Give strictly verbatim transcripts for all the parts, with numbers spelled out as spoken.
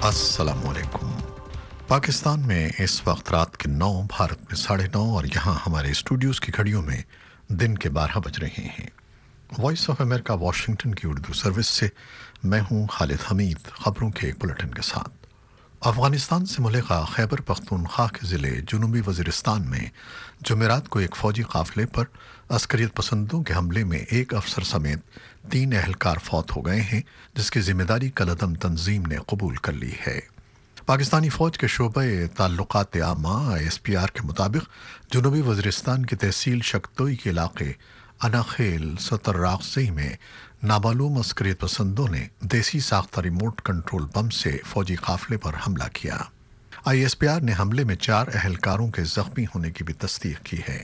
अस्सलामुअलैकुम। पाकिस्तान में इस वक्त रात के नौ, भारत में साढ़े नौ और यहाँ हमारे स्टूडियोज़ की घड़ियों में दिन के बारह बज रहे हैं। वॉइस ऑफ अमेरिका वाशिंगटन की उर्दू सर्विस से मैं हूँ खालिद हमीद, खबरों के एक बुलेटिन के साथ। अफगानिस्तान से मुल्का खैबर पख्तूनख्वा के ज़िले जनूबी वज़ीरिस्तान में जुमेरात को एक फ़ौजी काफ़िले पर अस्करियत पसंदों के हमले में एक अफसर समेत तीन एहलकार फौत हो गए हैं, जिसकी जिम्मेदारी कलअदम तंजीम ने कबूल कर ली है। पाकिस्तानी फ़ौज के शोबे ताल्लुकात आमा एस पी आर के मुताबिक जनूबी वज़ीरिस्तान की तहसील शक्तोई के इलाके अनाखेल सतर्रागज़ई में नामालूम अस्करियत पसंदों ने देसी साख्ता रिमोट कंट्रोल बम से फौजी काफिले पर हमला किया। आई एस पी आर ने हमले में चार अहलकारों के जख्मी होने की भी तस्दीक की है।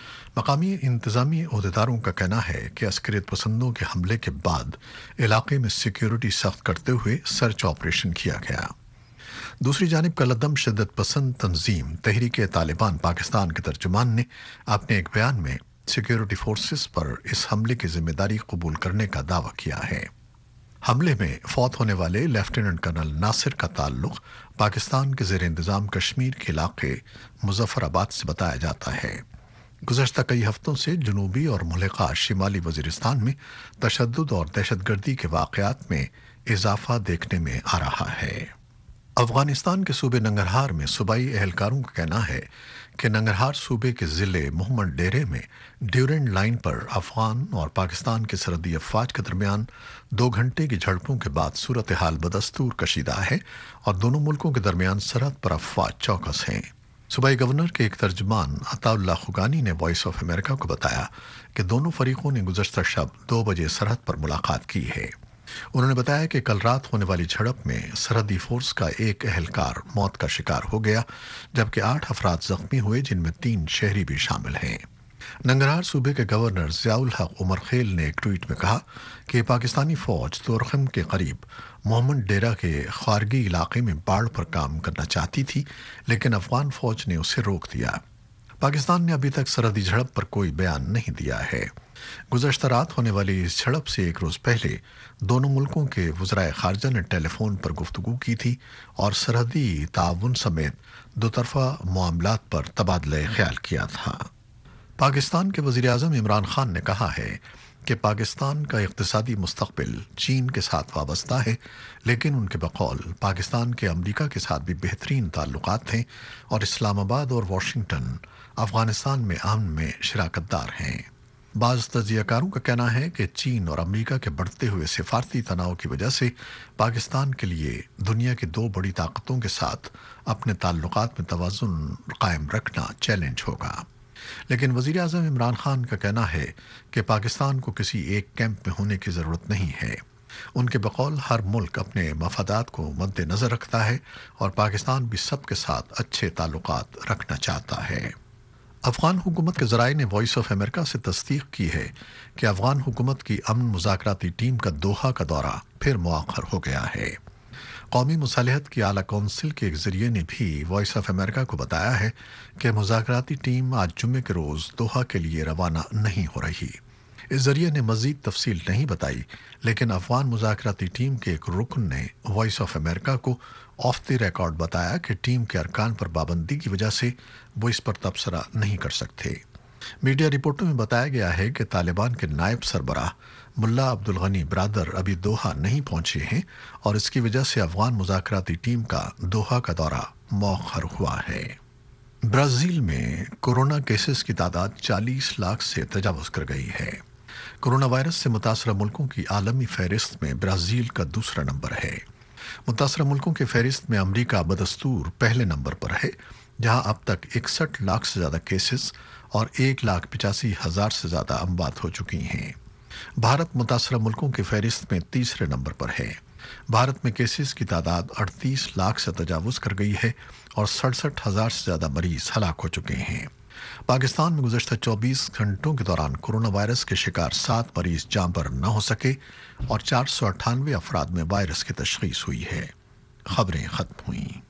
मकामी इंतजामी अहदेदारों का कहना है कि अस्करियत पसंदों के हमले के बाद इलाके में सिक्योरिटी सख्त करते हुए सर्च ऑपरेशन किया गया। दूसरी जानिब कलअदम शिद्दत पसंद तंजीम तहरीक तालिबान पाकिस्तान के तर्जुमान ने अपने एक बयान में सिक्योरिटी फोर्सेस पर इस हमले की जिम्मेदारी कबूल करने का दावा किया है। हमले में फौत होने वाले लेफ्टिनेंट कर्नल नासिर का ताल्लुक पाकिस्तान के ज़ेर इंतज़ाम कश्मीर के इलाके मुजफ्फराबाद से बताया जाता है। गुज़श्ता कई हफ्तों से जनूबी और मुल्का शिमाली वज़ीरिस्तान में तशद्दुद और दहशतगर्दी के वाक़यात में इजाफा देखने में आ रहा है। अफगानिस्तान के सूबे नंगरहार में सूबाई एहलकारों का कहना है कि नंगरहार सूबे के ज़िले मोहम्मद डेरे में ड्यूरेंट लाइन पर अफगान और पाकिस्तान के सरहदी अफवाज के दरमियान दो घंटे की झड़पों के बाद सूरत हाल बदस्तूर कशीदा है और दोनों मुल्कों के दरमियान सरहद पर अफवाज चौकस हैं। सूबाई गवर्नर के एक तर्जुमान अताउल्लाह खुगानी ने वॉइस ऑफ अमेरिका को बताया कि दोनों फरीकों ने गुज़श्ता शब दो बजे सरहद पर मुलाकात की है। उन्होंने बताया कि कल रात होने वाली झड़प में सरहदी फोर्स का एक एहलकार मौत का शिकार हो गया, जबकि आठ अफराद जख्मी हुए, जिनमें तीन शहरी भी शामिल हैं। नंगरहार सूबे के गवर्नर ज़ियाउल हक उमर खेल ने एक ट्वीट में कहा कि पाकिस्तानी फौज तोरखम के करीब मोहम्मद डेरा के खारगी इलाके में बाढ़ पर काम करना चाहती थी, लेकिन अफगान फौज ने उसे रोक दिया। पाकिस्तान ने अभी तक सरहदी झड़प पर कोई बयान नहीं दिया है। गुज़श्ता रात होने वाली इस झड़प से एक रोज़ पहले दोनों मुल्कों के वज़राए ख़ारजा ने टेलीफोन पर गुफ्तगू की थी और सरहदी ताउन समेत दो तरफ़ा मामलात पर तबादला ख्याल किया था। पाकिस्तान के वज़ीर आज़म इमरान खान ने कहा है कि पाकिस्तान का इक़्तिसादी मुस्तक़बिल चीन के साथ वाबस्ता है, लेकिन उनके बकौल पाकिस्तान के अमरीका के साथ भी बेहतरीन ताल्लुकात हैं और इस्लामाबाद और वाशिंगटन अफ़गानिस्तान में अमन में शराकतदार हैं। बाज़ तज्ज़ियाकारों का कहना है कि चीन और अमरीका के बढ़ते हुए सिफारती तनाव की वजह से पाकिस्तान के लिए दुनिया की दो बड़ी ताकतों के साथ अपने ताल्लुकात में तवाज़ुन कायम रखना चैलेंज होगा। लेकिन वज़ीर आज़म इमरान खान का कहना है कि पाकिस्तान को किसी एक कैंप में होने की ज़रूरत नहीं है। उनके बकौल हर मुल्क अपने मफादात को मद्देनज़र रखता है और पाकिस्तान भी सबके साथ अच्छे ताल्लुकात रखना चाहता है। अफगान हुकूमत के ज़राए ने वॉइस ऑफ अमेरिका से तस्दीक की है कि अफगान हुकूमत की अमन मुज़ाकराती टीम का दोहा का दौरा फिर मुअख्खर हो गया है। कौमी मुसालहत की आला कौंसिल के एक ज़रिए ने भी वॉइस ऑफ अमेरिका को बताया है कि मुज़ाकराती टीम आज जुम्मे के रोज़ दोहा के लिए रवाना नहीं हो रही। इस ज़रिए ने मज़ीद तफसील नहीं बताई, लेकिन अफगान मुज़ाकराती टीम के एक रुकन ने वॉइस ऑफ अमेरिका को ऑफ द रिकॉर्ड बताया कि टीम के अरकान पर पाबंदी की वजह से वो इस पर तबसरा नहीं कर सकते। मीडिया रिपोर्टों में बताया गया है कि तालिबान के नायब सरबराह मुल्ला अब्दुल गनी बरादर अभी दोहा नहीं पहुंचे हैं और इसकी वजह से अफगान मुज़ाकराती टीम का दोहा का दौरा मौखर हुआ है। ब्राज़ील में कोरोना केसेस की तादाद चालीस लाख से तजावुज़ कर गई है। कोरोना वायरस से मुतासरा मुल्कों की आलमी फहरिस्त में ब्राज़ील का दूसरा नंबर है। मुतासरा मुल्कों के फहरिस्त में अमरीका बदस्तूर पहले नंबर पर है, जहां अब तक इकसठ लाख से ज़्यादा केसेस और एक लाख पिचासी हज़ार से ज़्यादा अमवात हो चुकी हैं। भारत मुतासरा मुल्कों के फहरिस्त में तीसरे नंबर पर है। भारत में केसेस की तादाद अड़तीस लाख से तजावुज़ कर गई है और सड़सठ हज़ार से ज़्यादा मरीज हलाक हो चुके हैं। पाकिस्तान में गुज़श्ता चौबीस घंटों के दौरान कोरोना वायरस के शिकार सात मरीज जान पर न हो सके और चार सौ अट्ठानवे अफराद में वायरस की तशख़ीस हुई है। खबरें खत्म हुई।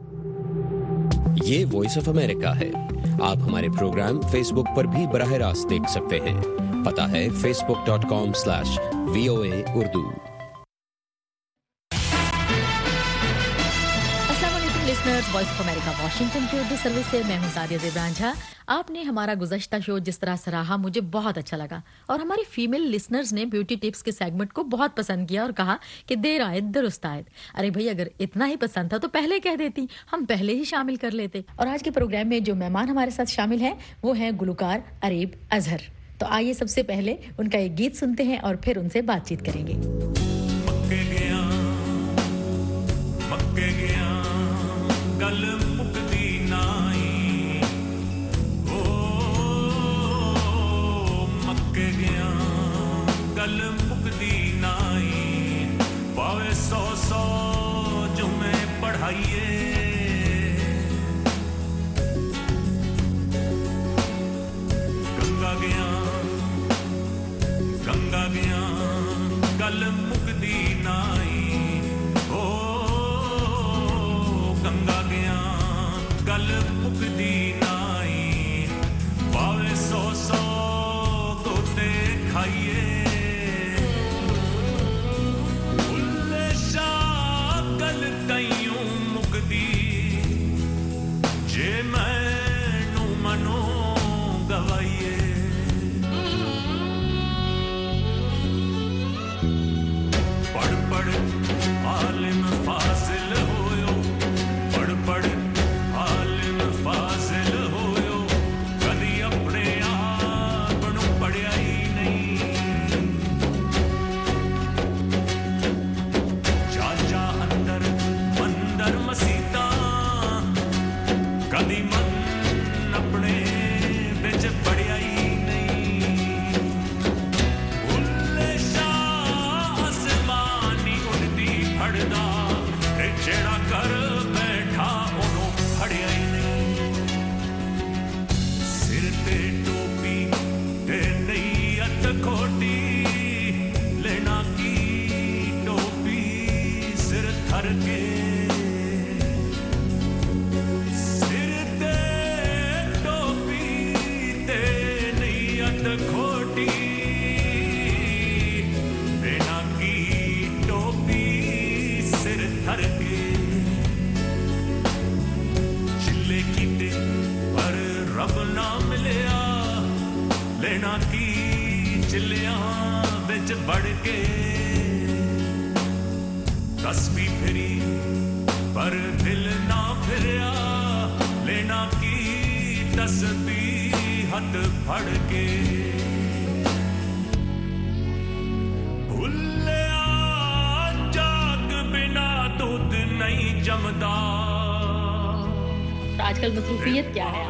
ये वॉइस ऑफ अमेरिका है। आप हमारे प्रोग्राम फेसबुक पर भी बराह रास्त देख सकते हैं। पता है Facebook dot com slash V O A Urdu. Listeners, Voice of America Washington की उर्दू सर्विस से मैं हूं सादिया ज़ेबरान झा। आपने हमारा गुज़श्ता शो जिस तरह सराहा, मुझे बहुत अच्छा लगा और हमारी फीमेल लिसनर्स ने ब्यूटी टिप्स के सेगमेंट को बहुत पसंद किया और कहा कि देर आयत दुरुस्त आयत। अरे भाई, अगर इतना ही पसंद था तो पहले कह देती, हम पहले ही शामिल कर लेते। और आज के प्रोग्राम में जो मेहमान हमारे साथ शामिल हैं वो हैं गुलकार अरीब अजहर। तो आइए सबसे पहले उनका एक गीत सुनते हैं और फिर उनसे बातचीत करेंगे। मक्के गया, मक्के गया, गल मुकदी नाई, ओ मक्के गया, गल मुकदी नाई, पावे सौ सौ जुमे पढ़ाइए, गंगा गया, गंगा गया, गल मुकदी नाई, ओ गंगा गया, गल मुकदी नाई, पावे सौ सौ गोते खाइए, उल्ले शाह गल तइयों मुकदी, जे मैनू मनो गवाइए। पढ़ पढ़ आलिम फासिल होयो, पढ़ पढ़ आलिम फासिल होयो, कदी अपने आप नूं पढ़िया ही नहीं, चाचा अंदर मंदर मसीता, कदी मन अपने बिच पढ़िया ही नहीं, उल्ले शाह आसमानी उड़दी फड़दा, ते जेड़ा कर बैठा ओनू फड़िया ही नहीं, सिर ते टोपी ते नीयत खोटी, लेना की टोपी सिर थर के, सिर ते टोपी ते नीयत खोटी, लेना की टोपी सिर थर के, चिल्ले कीते पर रब ना मिलिया, लेना की चिल्लियां बिच बढ़ के, तस्बीह फिरी पर दिल ना फिरिया, लेना की तस्बीह हथ फड़ के, भुल्लिया जाग बिना दूध नहीं जमदा, आजकल मसरूफियत क्या है?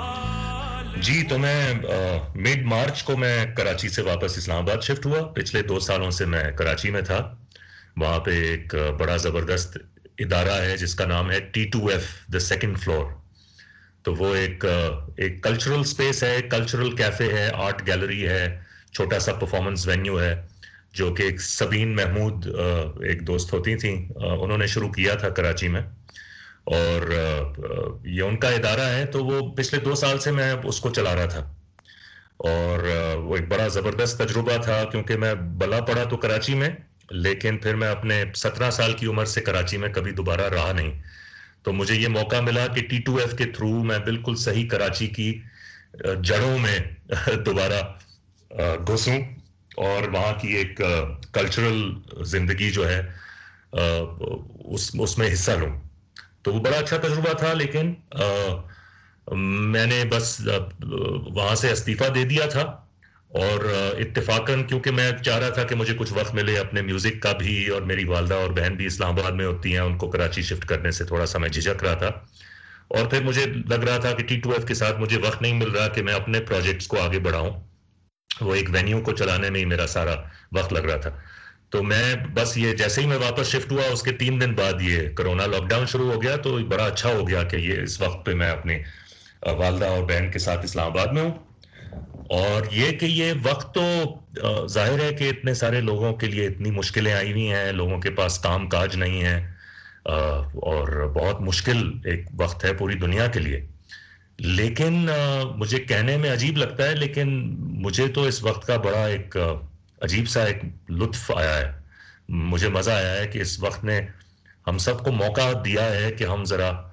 जी, तो मैं मिड मार्च को मैं कराची से वापस इस्लामाबाद शिफ्ट हुआ। पिछले दो सालों से मैं कराची में था। वहाँ पे एक अ, बड़ा ज़बरदस्त इदारा है जिसका नाम है T two F, the second floor. तो वो एक अ, एक कल्चरल स्पेस है, कल्चरल कैफे है, आर्ट गैलरी है, छोटा सा परफॉर्मेंस वेन्यू है, जो कि एक सबीन महमूद अ, एक दोस्त होती थी, अ, उन्होंने शुरू किया था कराची में, और अ, ये उनका इदारा है। तो वो पिछले दो साल से मैं उसको चला रहा था, और अ, वो एक बड़ा ज़बरदस्त तजुर्बा था, क्योंकि मैं भला पड़ा तो कराची में, लेकिन फिर मैं अपने सत्रह साल की उम्र से कराची में कभी दोबारा रहा नहीं। तो मुझे ये मौका मिला कि टी टू एफ के थ्रू मैं बिल्कुल सही कराची की अ, जड़ों में दोबारा अ, घुसूं और वहाँ की एक कल्चरल जिंदगी जो है अ, उस उसमें हिस्सा लूं। तो वो बड़ा अच्छा तजुर्बा था, लेकिन आ, मैंने बस वहां से इस्तीफा दे दिया था, और आ, इत्तेफाकन क्योंकि मैं चाह रहा था कि मुझे कुछ वक्त मिले अपने म्यूजिक का भी, और मेरी वालदा और बहन भी इस्लामाबाद में होती हैं, उनको कराची शिफ्ट करने से थोड़ा सा मैं झिझक रहा था, और फिर मुझे लग रहा था कि टी टू एफ के साथ मुझे वक्त नहीं मिल रहा कि मैं अपने प्रोजेक्ट्स को आगे बढ़ाऊं। वो एक वेन्यू को चलाने में ही मेरा सारा वक्त लग रहा था। तो मैं बस ये जैसे ही मैं वापस शिफ्ट हुआ, उसके तीन दिन बाद ये कोरोना लॉकडाउन शुरू हो गया। तो बड़ा अच्छा हो गया कि ये इस वक्त पे मैं अपनी अ, वालदा और बहन के साथ इस्लामाबाद में हूँ। और ये कि ये वक्त तो अ, जाहिर है कि इतने सारे लोगों के लिए इतनी मुश्किलें आई हुई हैं, लोगों के पास काम काज नहीं है, अ, और बहुत मुश्किल एक वक्त है पूरी दुनिया के लिए। लेकिन अ, मुझे कहने में अजीब लगता है, लेकिन मुझे तो इस वक्त का बड़ा एक अ, अजीब सा एक लुत्फ आया है। मुझे मजा आया है कि इस वक्त ने हम सबको मौका दिया है कि हम जरा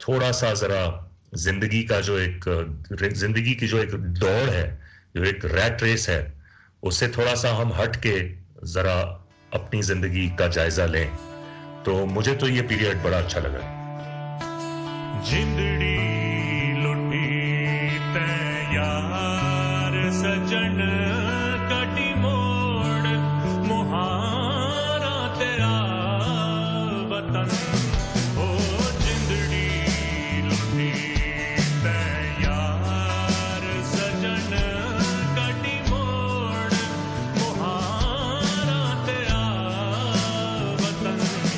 थोड़ा सा जरा जिंदगी का जो एक जिंदगी की जो एक दौड़ है, जो एक रैट रेस है, उससे थोड़ा सा हम हट के जरा अपनी जिंदगी का जायजा लें, तो मुझे तो ये पीरियड बड़ा अच्छा लगा। जिंदड़ी लुटी ते यार सजन कटी मोड़ मुहारा तेरा वतन। ओ जिंदड़ी लुटी ते यार सजन कटी मोड़ मुहारा तेरा वतन।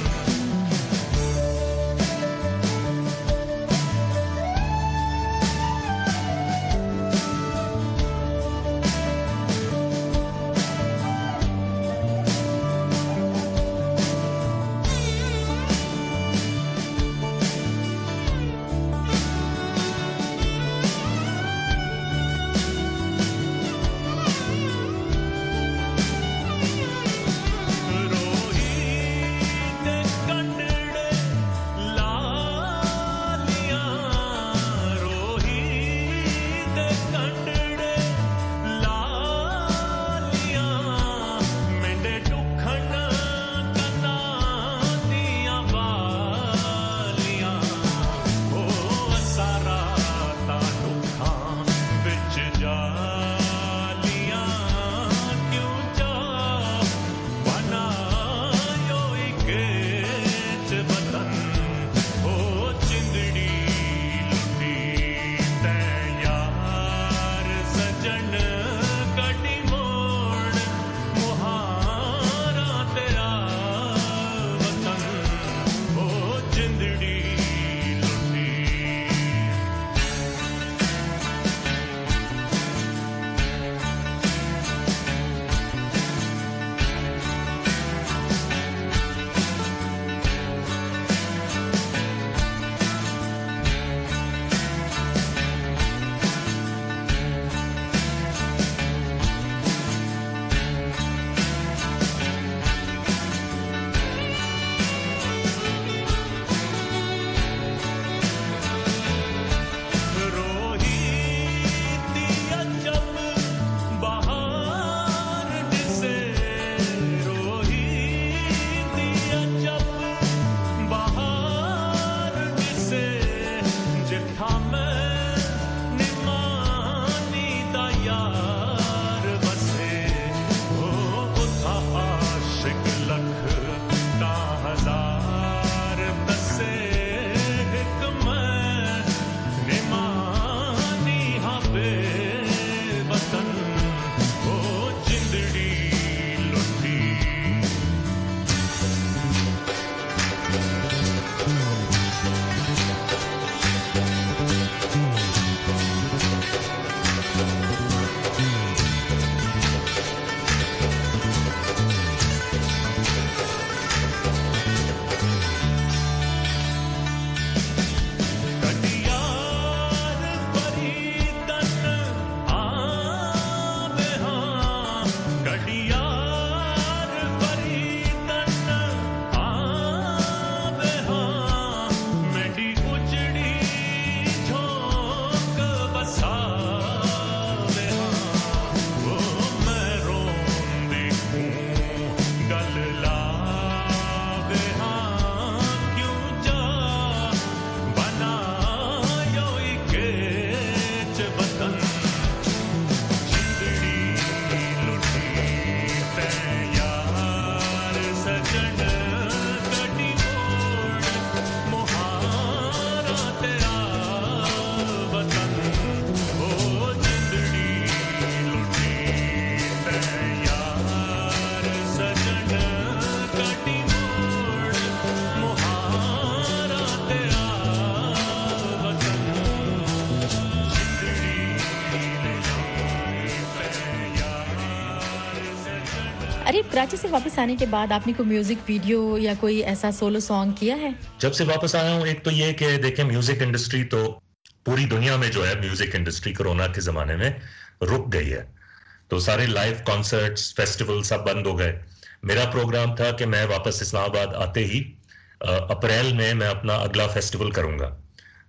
अरे कराची से वापस आने के बाद आपने कोई म्यूजिक वीडियो या कोई ऐसा सोलो सॉन्ग किया है? जब से वापस आया हूँ, एक तो ये कि देखें म्यूजिक इंडस्ट्री तो पूरी दुनिया में जो है म्यूजिक इंडस्ट्री कोरोना के जमाने में रुक गई है, तो सारे लाइव कॉन्सर्ट्स फेस्टिवल सब बंद हो गए। मेरा प्रोग्राम था कि मैं वापस इस्लामाबाद आते ही अप्रैल में मैं अपना अगला फेस्टिवल करूंगा,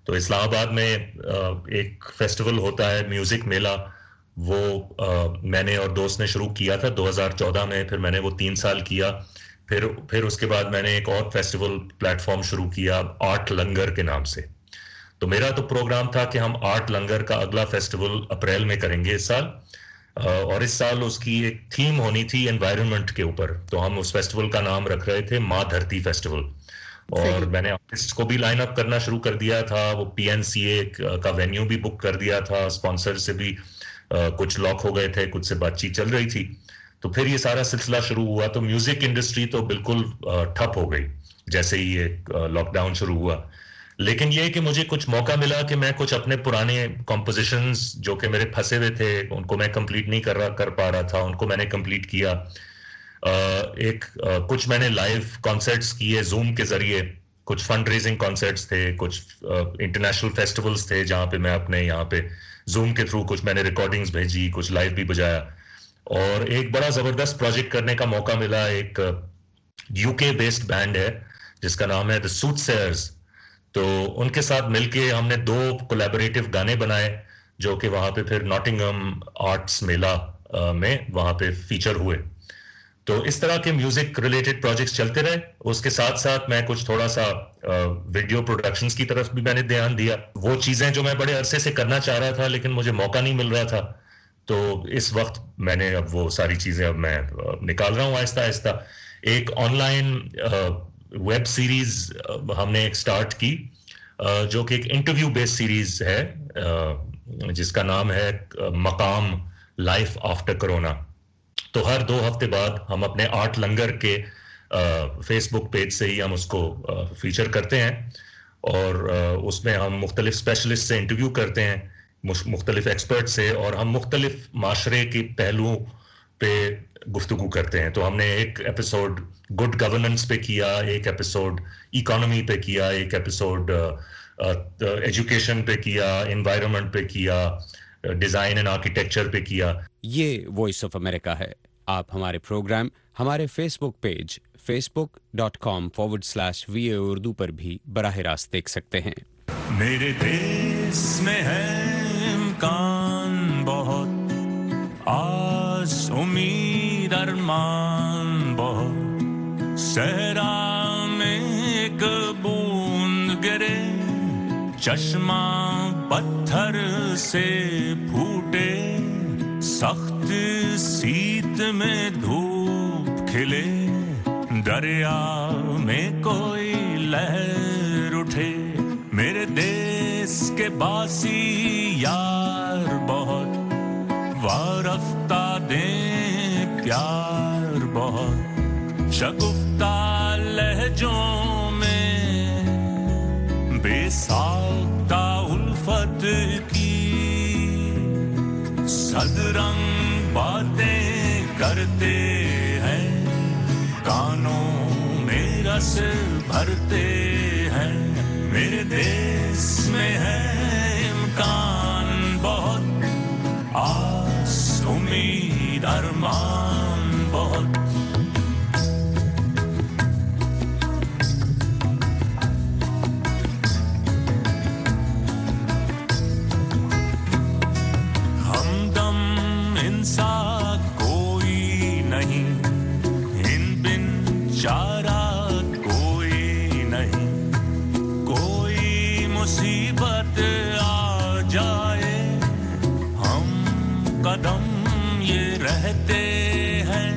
तो इस्लामाबाद में एक फेस्टिवल होता है म्यूजिक मेला, वो आ, मैंने और दोस्त ने शुरू किया था दो हज़ार चौदह में, फिर मैंने वो तीन साल किया, फिर फिर उसके बाद मैंने एक और फेस्टिवल प्लेटफॉर्म शुरू किया आर्ट लंगर के नाम से। तो मेरा तो प्रोग्राम था कि हम आर्ट लंगर का अगला फेस्टिवल अप्रैल में करेंगे इस साल, और इस साल उसकी एक थीम होनी थी एनवायरनमेंट के ऊपर। तो हम उस फेस्टिवल का नाम रख रहे थे माँ धरती फेस्टिवल, और मैंने आर्टिस्ट को भी लाइन अप करना शुरू कर दिया था, वो पीएनसीए का वेन्यू भी बुक कर दिया था, स्पॉन्सर से भी Uh, कुछ लॉक हो गए थे, कुछ से बातचीत चल रही थी। तो फिर ये सारा सिलसिला शुरू हुआ, तो म्यूजिक इंडस्ट्री तो बिल्कुल ठप uh, हो गई जैसे ही ये लॉकडाउन uh, शुरू हुआ। लेकिन ये कि मुझे कुछ मौका मिला कि मैं कुछ अपने पुराने कॉम्पोजिशंस जो कि मेरे फंसे हुए थे, उनको मैं कंप्लीट नहीं कर रहा कर पा रहा था, उनको मैंने कंप्लीट किया। uh, एक uh, कुछ मैंने लाइव कॉन्सर्ट्स किए जूम के जरिए, कुछ फंड रेजिंग कॉन्सर्ट्स थे, कुछ इंटरनेशनल uh, फेस्टिवल्स थे जहाँ पे मैं अपने यहाँ पे जूम के थ्रू कुछ मैंने रिकॉर्डिंग्स भेजी, कुछ लाइव भी बजाया, और एक बड़ा जबरदस्त प्रोजेक्ट करने का मौका मिला। एक यूके बेस्ड बैंड है जिसका नाम है द सूटसेयर्स, तो उनके साथ मिलके हमने दो कोलैबोरेटिव गाने बनाए जो कि वहाँ पे फिर नॉटिंघम आर्ट्स मेला में वहाँ पे फीचर हुए। तो इस तरह के म्यूजिक रिलेटेड प्रोजेक्ट्स चलते रहे। उसके साथ साथ मैं कुछ थोड़ा सा वीडियो प्रोडक्शंस की तरफ भी मैंने ध्यान दिया, वो चीजें जो मैं बड़े अरसे से करना चाह रहा था लेकिन मुझे मौका नहीं मिल रहा था। तो इस वक्त मैंने अब वो सारी चीजें अब मैं निकाल रहा हूँ आहिस्ता आहिस्ता। एक ऑनलाइन वेब सीरीज हमने एक स्टार्ट की जो कि एक इंटरव्यू बेस्ड सीरीज है जिसका नाम है मकाम लाइफ आफ्टर कोरोना। तो हर दो हफ्ते बाद हम अपने आर्ट लंगर के फेसबुक पेज से ही हम उसको फीचर करते हैं, और आ, उसमें हम मुख्तलिफ स्पेशलिस्ट से इंटरव्यू करते हैं, मुख्तलिफ एक्सपर्ट से, और हम मुख्तलिफ माशरे के पहलुओं पे गुफ्तगू करते हैं। तो हमने एक एपिसोड गुड गवर्नेंस पे किया, एक एपिसोड इकोनॉमी पे किया, एक एपिसोड एजुकेशन पे किया, एनवायरनमेंट पे किया, डिजाइन एंड आर्किटेक्चर पे किया। ये वॉइस ऑफ अमेरिका है। आप हमारे प्रोग्राम हमारे Facebook page Facebook dot com forward slash V A Urdu पर भी बराह रास्त देख सकते हैं। मेरे देश में है इम्कान बहुत, आस उम्मीद अरमान बहुत, सहरा में एक बूंद गिरे, चश्मा पत्थर से फूटे, सख्त सीत में धूप खिले, दरिया में कोई लहर उठे, मेरे देश के बासी यार बहुत, वारफ्ता दे प्यार बहुत, शगुफ्ता लहजों में बेसाख्ता उल्फत की, सदरंग बातें करते हैं, कानों में रस भरते हैं, मेरे देश में है इम्कान बहुत, आस उम्मीद अरमान बहुत। चारा कोई नहीं, कोई मुसीबत आ जाए, हम कदम ये रहते हैं,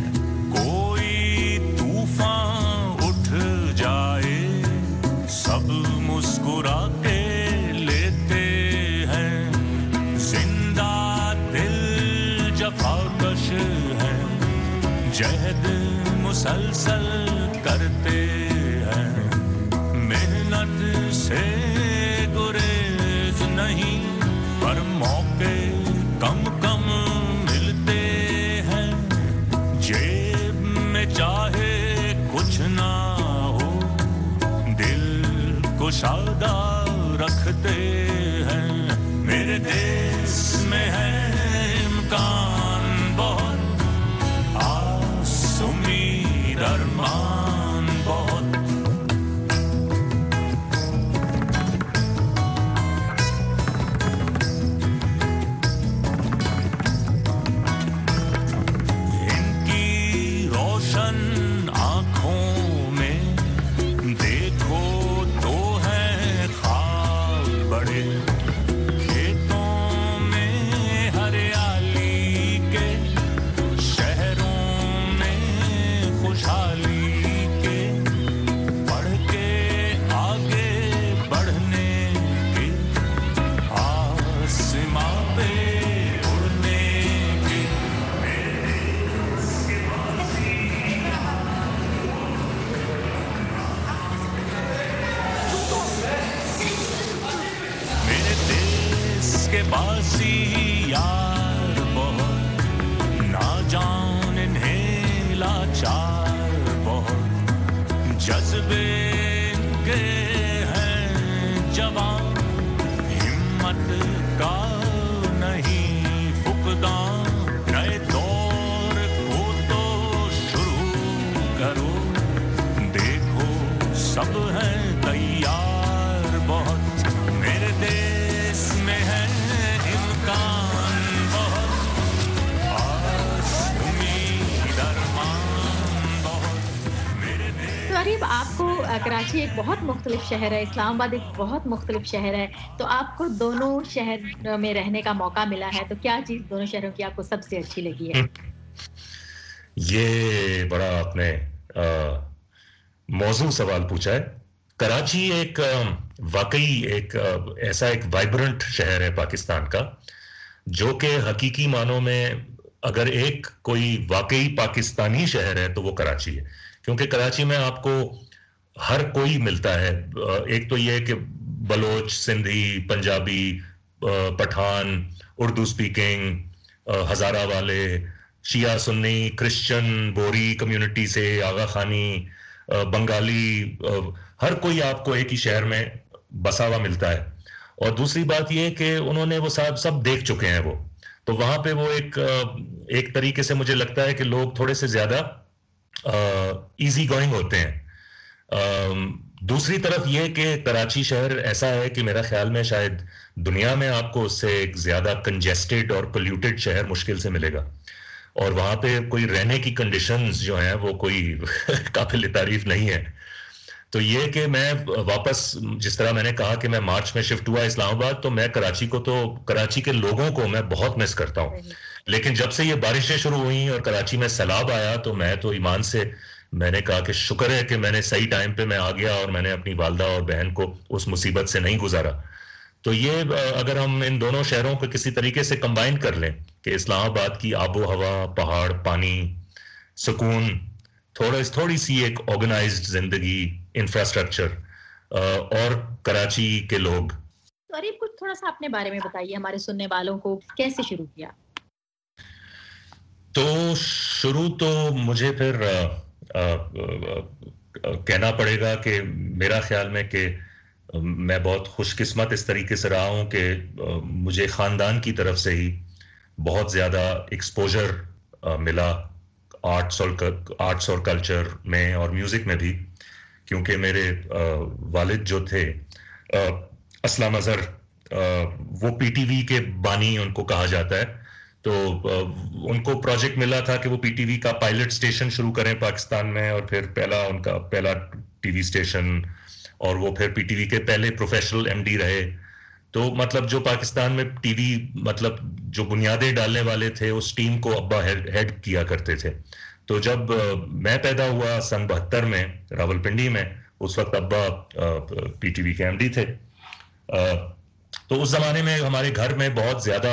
कोई तूफान उठ जाए, सब मुस्कुरा के लेते हैं, जिंदा दिल जफाकश है, जहद मुसलसल करते हैं, मेहनत से गुरेज नहीं, पर मौके कम कम मिलते हैं, जेब में चाहे कुछ ना हो, दिल को शादा रखते हैं, मेरे देश में है इम्कान बहुत, उम्मीद अरमान बहुत। आसी यार बहुत ना जान इन्हें लाचार बहुत जज्बे के हैं जवान हिम्मत का नहीं फुकदान नए दौर को तो शुरू करो देखो सब है तैयार बहुत मेरे देश में है इम्कान बहुत आस उम्मीद अरमान बहुत मेरे देश। तो अरीब, आपको अ, कराची एक बहुत मुख्तलिफ शहर है, इस्लामाबाद एक बहुत मुख्तलिफ शहर है, तो आपको दोनों शहर में रहने का मौका मिला है, तो क्या चीज़ दोनों शहरों की आपको सबसे अच्छी लगी है? ये बड़ा आपने आ, मौजू सवाल पूछा है। कराची एक अ, वाकई एक अ, ऐसा एक वाइब्रेंट शहर है पाकिस्तान का जो कि हकीकी मानों में अगर एक कोई वाकई पाकिस्तानी शहर है तो वो कराची है, क्योंकि कराची में आपको हर कोई मिलता है। अ, एक तो ये कि बलोच, सिंधी, पंजाबी, अ, पठान, उर्दू स्पीकिंग, हजारा वाले, शिया, सुन्नी, क्रिश्चियन, बोरी कम्युनिटी से, आगा खानी, अ, बंगाली, अ, हर कोई आपको एक ही शहर में बसा हुआ मिलता है। और दूसरी बात यह कि उन्होंने वो सब सब देख चुके हैं वो, तो वहां पे वो एक अ, एक तरीके से मुझे लगता है कि लोग थोड़े से ज्यादा इजी गोइंग होते हैं। अम, दूसरी तरफ यह कि कराची शहर ऐसा है कि मेरा ख्याल में शायद दुनिया में आपको उससे एक ज्यादा कंजेस्टेड और पोल्यूटेड शहर मुश्किल से मिलेगा, और वहां पे कोई रहने की कंडीशंस जो हैं वो कोई काबिल तारीफ नहीं है। तो ये कि मैं वापस, जिस तरह मैंने कहा कि मैं मार्च में शिफ्ट हुआ इस्लामाबाद, तो मैं कराची को, तो कराची के लोगों को मैं बहुत मिस करता हूँ। लेकिन जब से ये बारिशें शुरू हुई और कराची में सैलाब आया, तो मैं तो ईमान से मैंने कहा कि शुक्र है कि मैंने सही टाइम पे मैं आ गया और मैंने अपनी वालदा और बहन को उस मुसीबत से नहीं गुजारा। तो ये अगर हम इन दोनों शहरों को किसी तरीके से कंबाइन कर लें कि इस्लामाबाद की आबो हवा, पहाड़, पानी, सुकून, थोड़ा थोड़ी सी एक ऑर्गेनाइज्ड जिंदगी, इंफ्रास्ट्रक्चर और कराची के लोग। तो अरीब, कुछ थोड़ा सा अपने बारे में बताइए हमारे सुनने वालों को, कैसे शुरू किया? तो शुरू तो मुझे फिर आ, आ, आ, कहना पड़ेगा कि मेरा ख्याल में कि मैं बहुत खुशकिस्मत इस तरीके से रहा हूं कि मुझे खानदान की तरफ से ही बहुत ज्यादा एक्सपोजर मिला आर्ट्स और आर्ट्स और कल्चर में और म्यूजिक में भी, क्योंकि मेरे वालिद जो थे असलम अजहर, वो पीटीवी के बानी उनको कहा जाता है। तो उनको प्रोजेक्ट मिला था कि वो पीटीवी का पायलट स्टेशन शुरू करें पाकिस्तान में, और फिर पहला उनका पहला टीवी स्टेशन, और वो फिर पीटीवी के पहले प्रोफेशनल एमडी रहे। तो मतलब जो पाकिस्तान में टीवी, मतलब जो बुनियादें डालने वाले थे, उस टीम को अब्बा हेड, हेड किया करते थे। तो जब मैं पैदा हुआ सन बहत्तर में रावलपिंडी में, उस वक्त अब्बा पीटीवी के एमडी थे। तो उस जमाने में हमारे घर में बहुत ज्यादा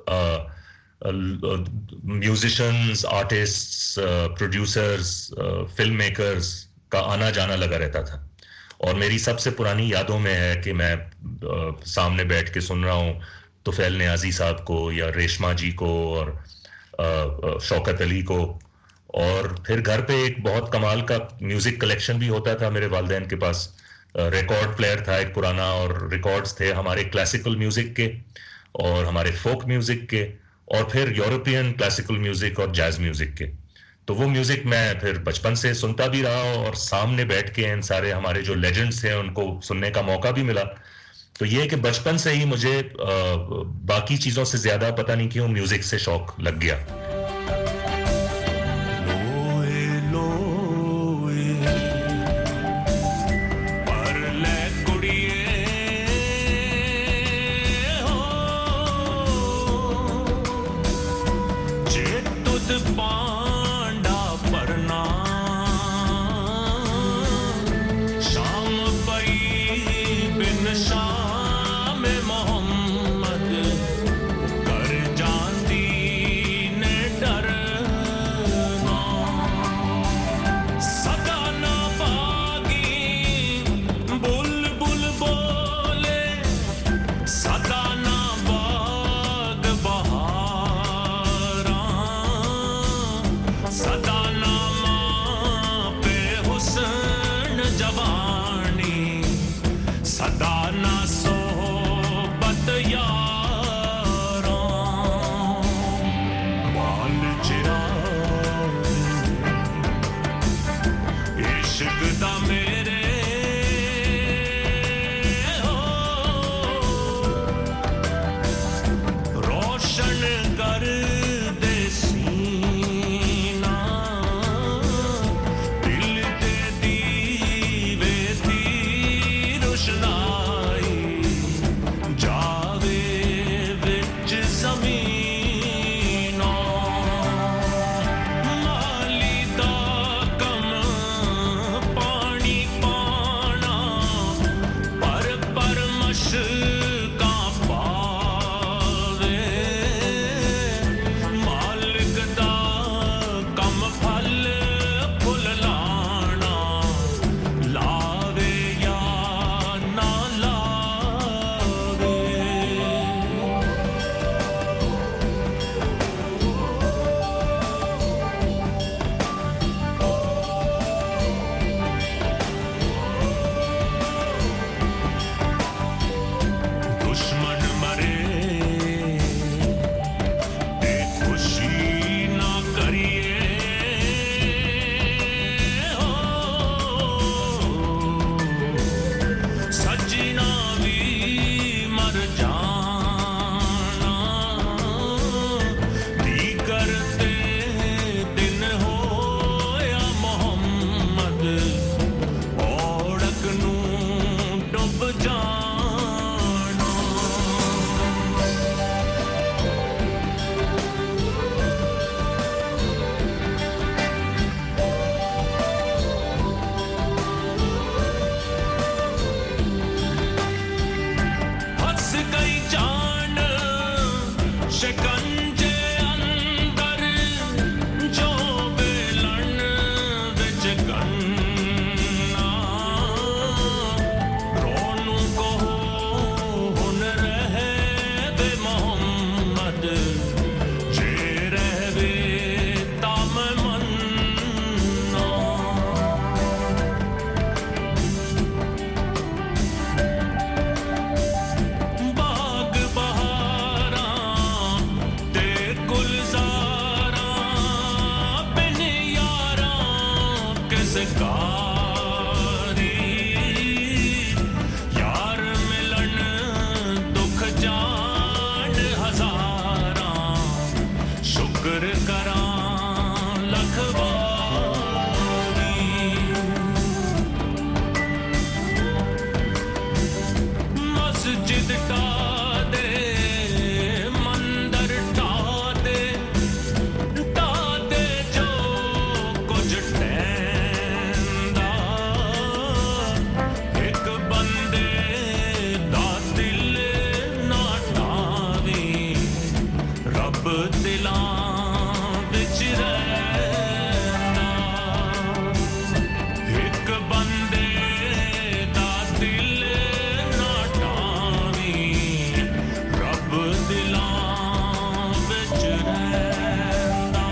musicians, artists, producers, film makers का आना जाना लगा रहता था। और मेरी सबसे पुरानी यादों में है कि मैं आ, सामने बैठ के सुन रहा हूँ तुफैल नियाजी साहब को या रेशमा जी को और आ, आ, शौकत अली को। और फिर घर पे एक बहुत कमाल का म्यूजिक कलेक्शन भी होता था मेरे वालिदैन के पास। रिकॉर्ड प्लेयर था एक पुराना, और रिकॉर्ड्स थे हमारे क्लासिकल म्यूजिक के और हमारे फोक म्यूजिक के, और फिर यूरोपियन क्लासिकल म्यूजिक और जैज म्यूजिक के। तो वो म्यूजिक मैं फिर बचपन से सुनता भी रहा, और सामने बैठ के इन सारे हमारे जो लेजेंड्स हैं उनको सुनने का मौका भी मिला। तो ये कि बचपन से ही मुझे आ, बाकी चीजों से ज्यादा पता नहीं क्यों म्यूजिक से शौक लग गया। शाम मोहम्मद कर जाती ने सदा ना सोहबत यारां माल चिराग इश्क दा मेरे हो रोशन कर दे सीना दिल दे दीवे दी रोशनाई जावे विच ज़मीनों माली दा कम पानी पाना पर पर मशकां पावे मालिक दा कम फल फुल लाना लावे या ना लावे दुश्मन मरे ते खुशी ना करिए हो सजना भी मर जाना दी करते दिन हो या मोहम्मद ओढ़क नू डुब जाना हंस गई जान शिकंजे अंदर जो बेलन विच गन्ना रोनू को हुन रहे बे मोहम्मद जे रहवे ताम मन्ना बाग बहारां ते गुलजारां बिन यारां किस कारी यार मिलन दुख जान हजारां शुक्र करां लख बारी मस्जिद टा दे मंदर टा दे टा दे जो कुछ टैंदा एक बंदे दा दिल ना टावी रब दिलां विच रैंदा एक बंदे दा दिल ना टावी रब दिलां विच रैंदा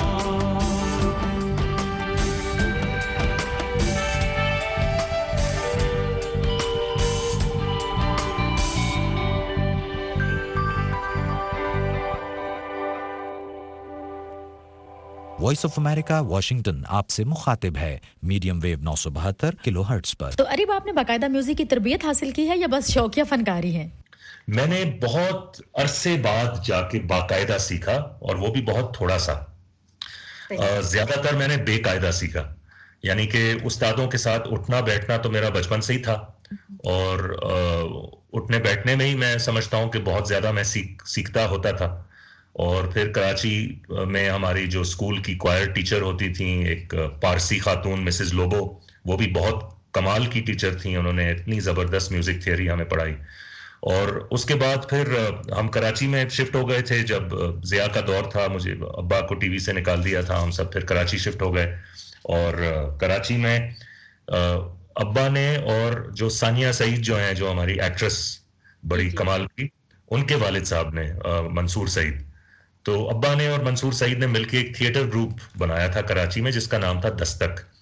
वॉइस ऑफ अमेरिका वाशिंगटन आपसे मुखातिब है मीडियम वेव नौ सौ बहत्तर किलोहर्ट्ज पर। तो अरीब, आपने बाकायदा म्यूजिक की तरबियत हासिल की है या बस शौकिया फनकारी है? मैंने बहुत अरसे बाद जाके बाकायदा सीखा और वो भी बहुत थोड़ा सा। अ, ज्यादातर मैंने बेकायदा सीखा, यानी कि उस्तादों के साथ उठना बैठना तो मेरा बचपन से ही था और अ, उठने बैठने में ही मैं समझता हूँ कि बहुत ज्यादा मैं सीख सीखता होता था। और फिर कराची में हमारी जो स्कूल की क्वायर टीचर होती थी, एक पारसी खातून मिसेस लोबो, वो भी बहुत कमाल की टीचर थी। उन्होंने इतनी ज़बरदस्त म्यूज़िक थियरी हमें पढ़ाई। और उसके बाद फिर हम कराची में शिफ्ट हो गए थे। जब ज़िया का दौर था, मुझे अब्बा को टीवी से निकाल दिया था, हम सब फिर कराची शिफ्ट हो गए। और कराची में अब्बा ने और जो सानिया सईद जो हैं, जो हमारी एक्ट्रेस बड़ी कमाल की, उनके वालिद साहब ने, मंसूर सईद, तो अब्बा ने और मंसूर सईद ने मिलकर एक थिएटर ग्रुप बनाया था कराची में जिसका नाम था दस्तक।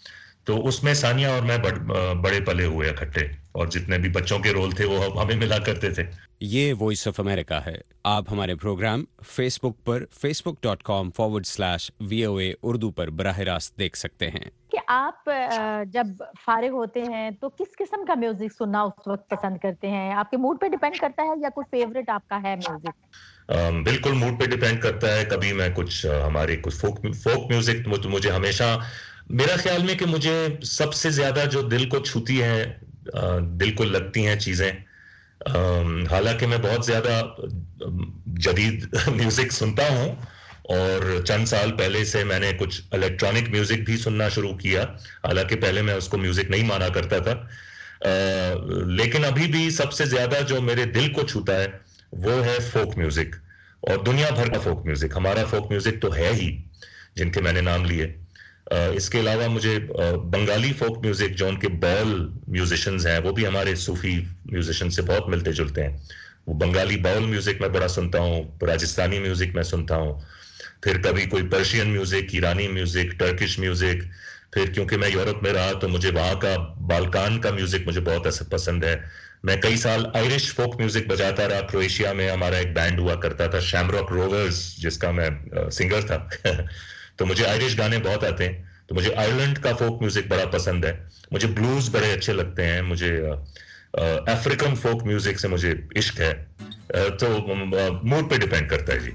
तो उसमें सानिया और मैं बड़, बड़े पले हुए इकट्ठे, और जितने भी बच्चों के रोल थे वो हमें मिला करते थे। ये वॉइस ऑफ अमेरिका है। आप हमारे प्रोग्राम फेसबुक पर Facebook dot com forward slash V O A Urdu पर बराह रास्त देख सकते हैं। कि आप जब फारिग होते हैं तो किस किस्म का म्यूजिक सुनना उस वक्त पसंद करते हैं? आपके मूड पे डिपेंड करता है या कोई फेवरेट आपका है म्यूजिक? um, बिल्कुल मूड पे डिपेंड करता है। कभी मैं कुछ uh, हमारे कुछ फोक फोक म्यूजिक मुझे, मुझे हमेशा, मेरा ख्याल में कि मुझे सबसे ज्यादा जो दिल को छूती है, uh, दिल को लगती हैं चीजें, uh, हालांकि मैं बहुत ज्यादा जदीद म्यूजिक सुनता हूँ, और चंद साल पहले से मैंने कुछ इलेक्ट्रॉनिक म्यूजिक भी सुनना शुरू किया, हालांकि पहले मैं उसको म्यूजिक नहीं माना करता था। uh, लेकिन अभी भी सबसे ज्यादा जो मेरे दिल को छूता है वो है फोक म्यूजिक, और दुनिया भर का फोक म्यूजिक। हमारा फोक म्यूजिक तो है ही, जिनके मैंने नाम लिए। uh, इसके अलावा मुझे uh, बंगाली फोक म्यूजिक, जो उनके बाउल म्यूजिशियंस हैं, वो भी हमारे सूफी म्यूजिशियन से बहुत मिलते जुलते हैं। वो बंगाली बाउल म्यूजिक मैं बड़ा सुनता हूँ, राजस्थानी म्यूजिक मैं सुनता हूँ, फिर कभी कोई पर्शियन म्यूजिक, ईरानी म्यूजिक, टर्किश म्यूजिक। फिर क्योंकि मैं यूरोप में रहा तो मुझे वहाँ का बाल्कान का म्यूजिक मुझे बहुत पसंद है। मैं कई साल आयरिश फोक म्यूजिक बजाता रहा। क्रोएशिया में हमारा एक बैंड हुआ करता था, शैमरॉक रोवर्स, जिसका मैं uh, सिंगर था। तो मुझे आयरिश गाने बहुत आते हैं, तो मुझे आयरलैंड का फोक म्यूजिक बड़ा पसंद है। मुझे ब्लूज बड़े अच्छे लगते हैं। मुझे अफ्रीकन फोक म्यूजिक से मुझे इश्क है। uh, तो मूड uh, पे डिपेंड करता है जी।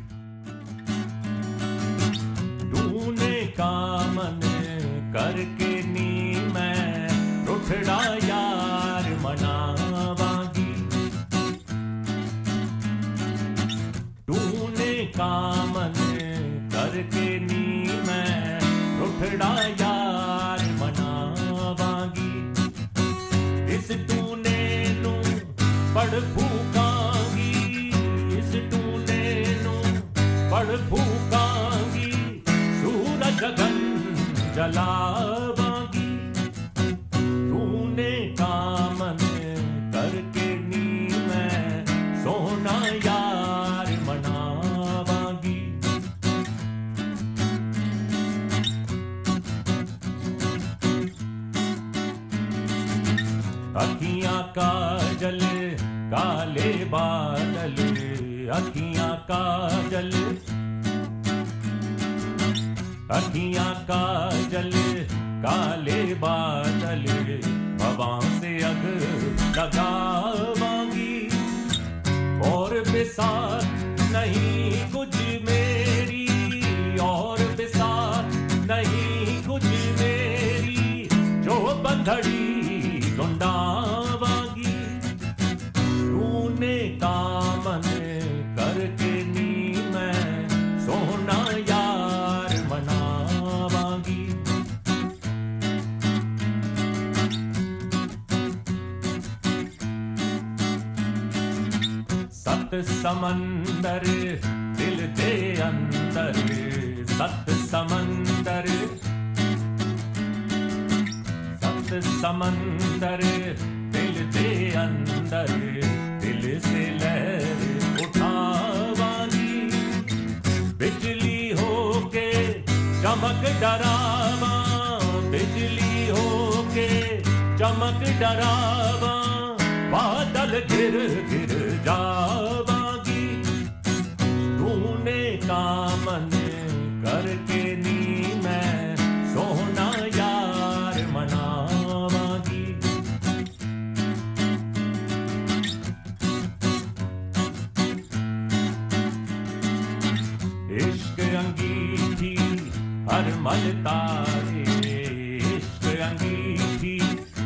कामन करके नी मैं रुठड़ा यार मनावांगी, तूने कामन करके नी मैं रुठड़ा यार मनावांगी, इस टूने नू पड़ फूकांगी, इस टूने नू पड़ फूकांगी, गगन जलावांगी, तूने कामन करके नी मैं सोना यार मनावांगी। अखियां काजल काले बादल, अखियां काजल, अखियां काजल काले बादल, हवा से अग लगावांगी, और बिसात नहीं कुछ मेरी, और बिसात नहीं कुछ मेरी, जो बंधड़ी ढूंढावांगी, तूने कामन करके नी मैं सोना यार मनावांगी। सत समंदर दिल दे अंदर, सत समंदर, सत समंदर दिल दे अंदर, दिल से लहर उठावांगी, बिजली होके चमक डरावा, बिजली होके चमक डरावा, बादल गिर गिर जावांगी, तूने कामन करके नी मैं सोना यार मनावांगी। इश्क अंगीठी हर मल तारे, इश्क अंगीठी,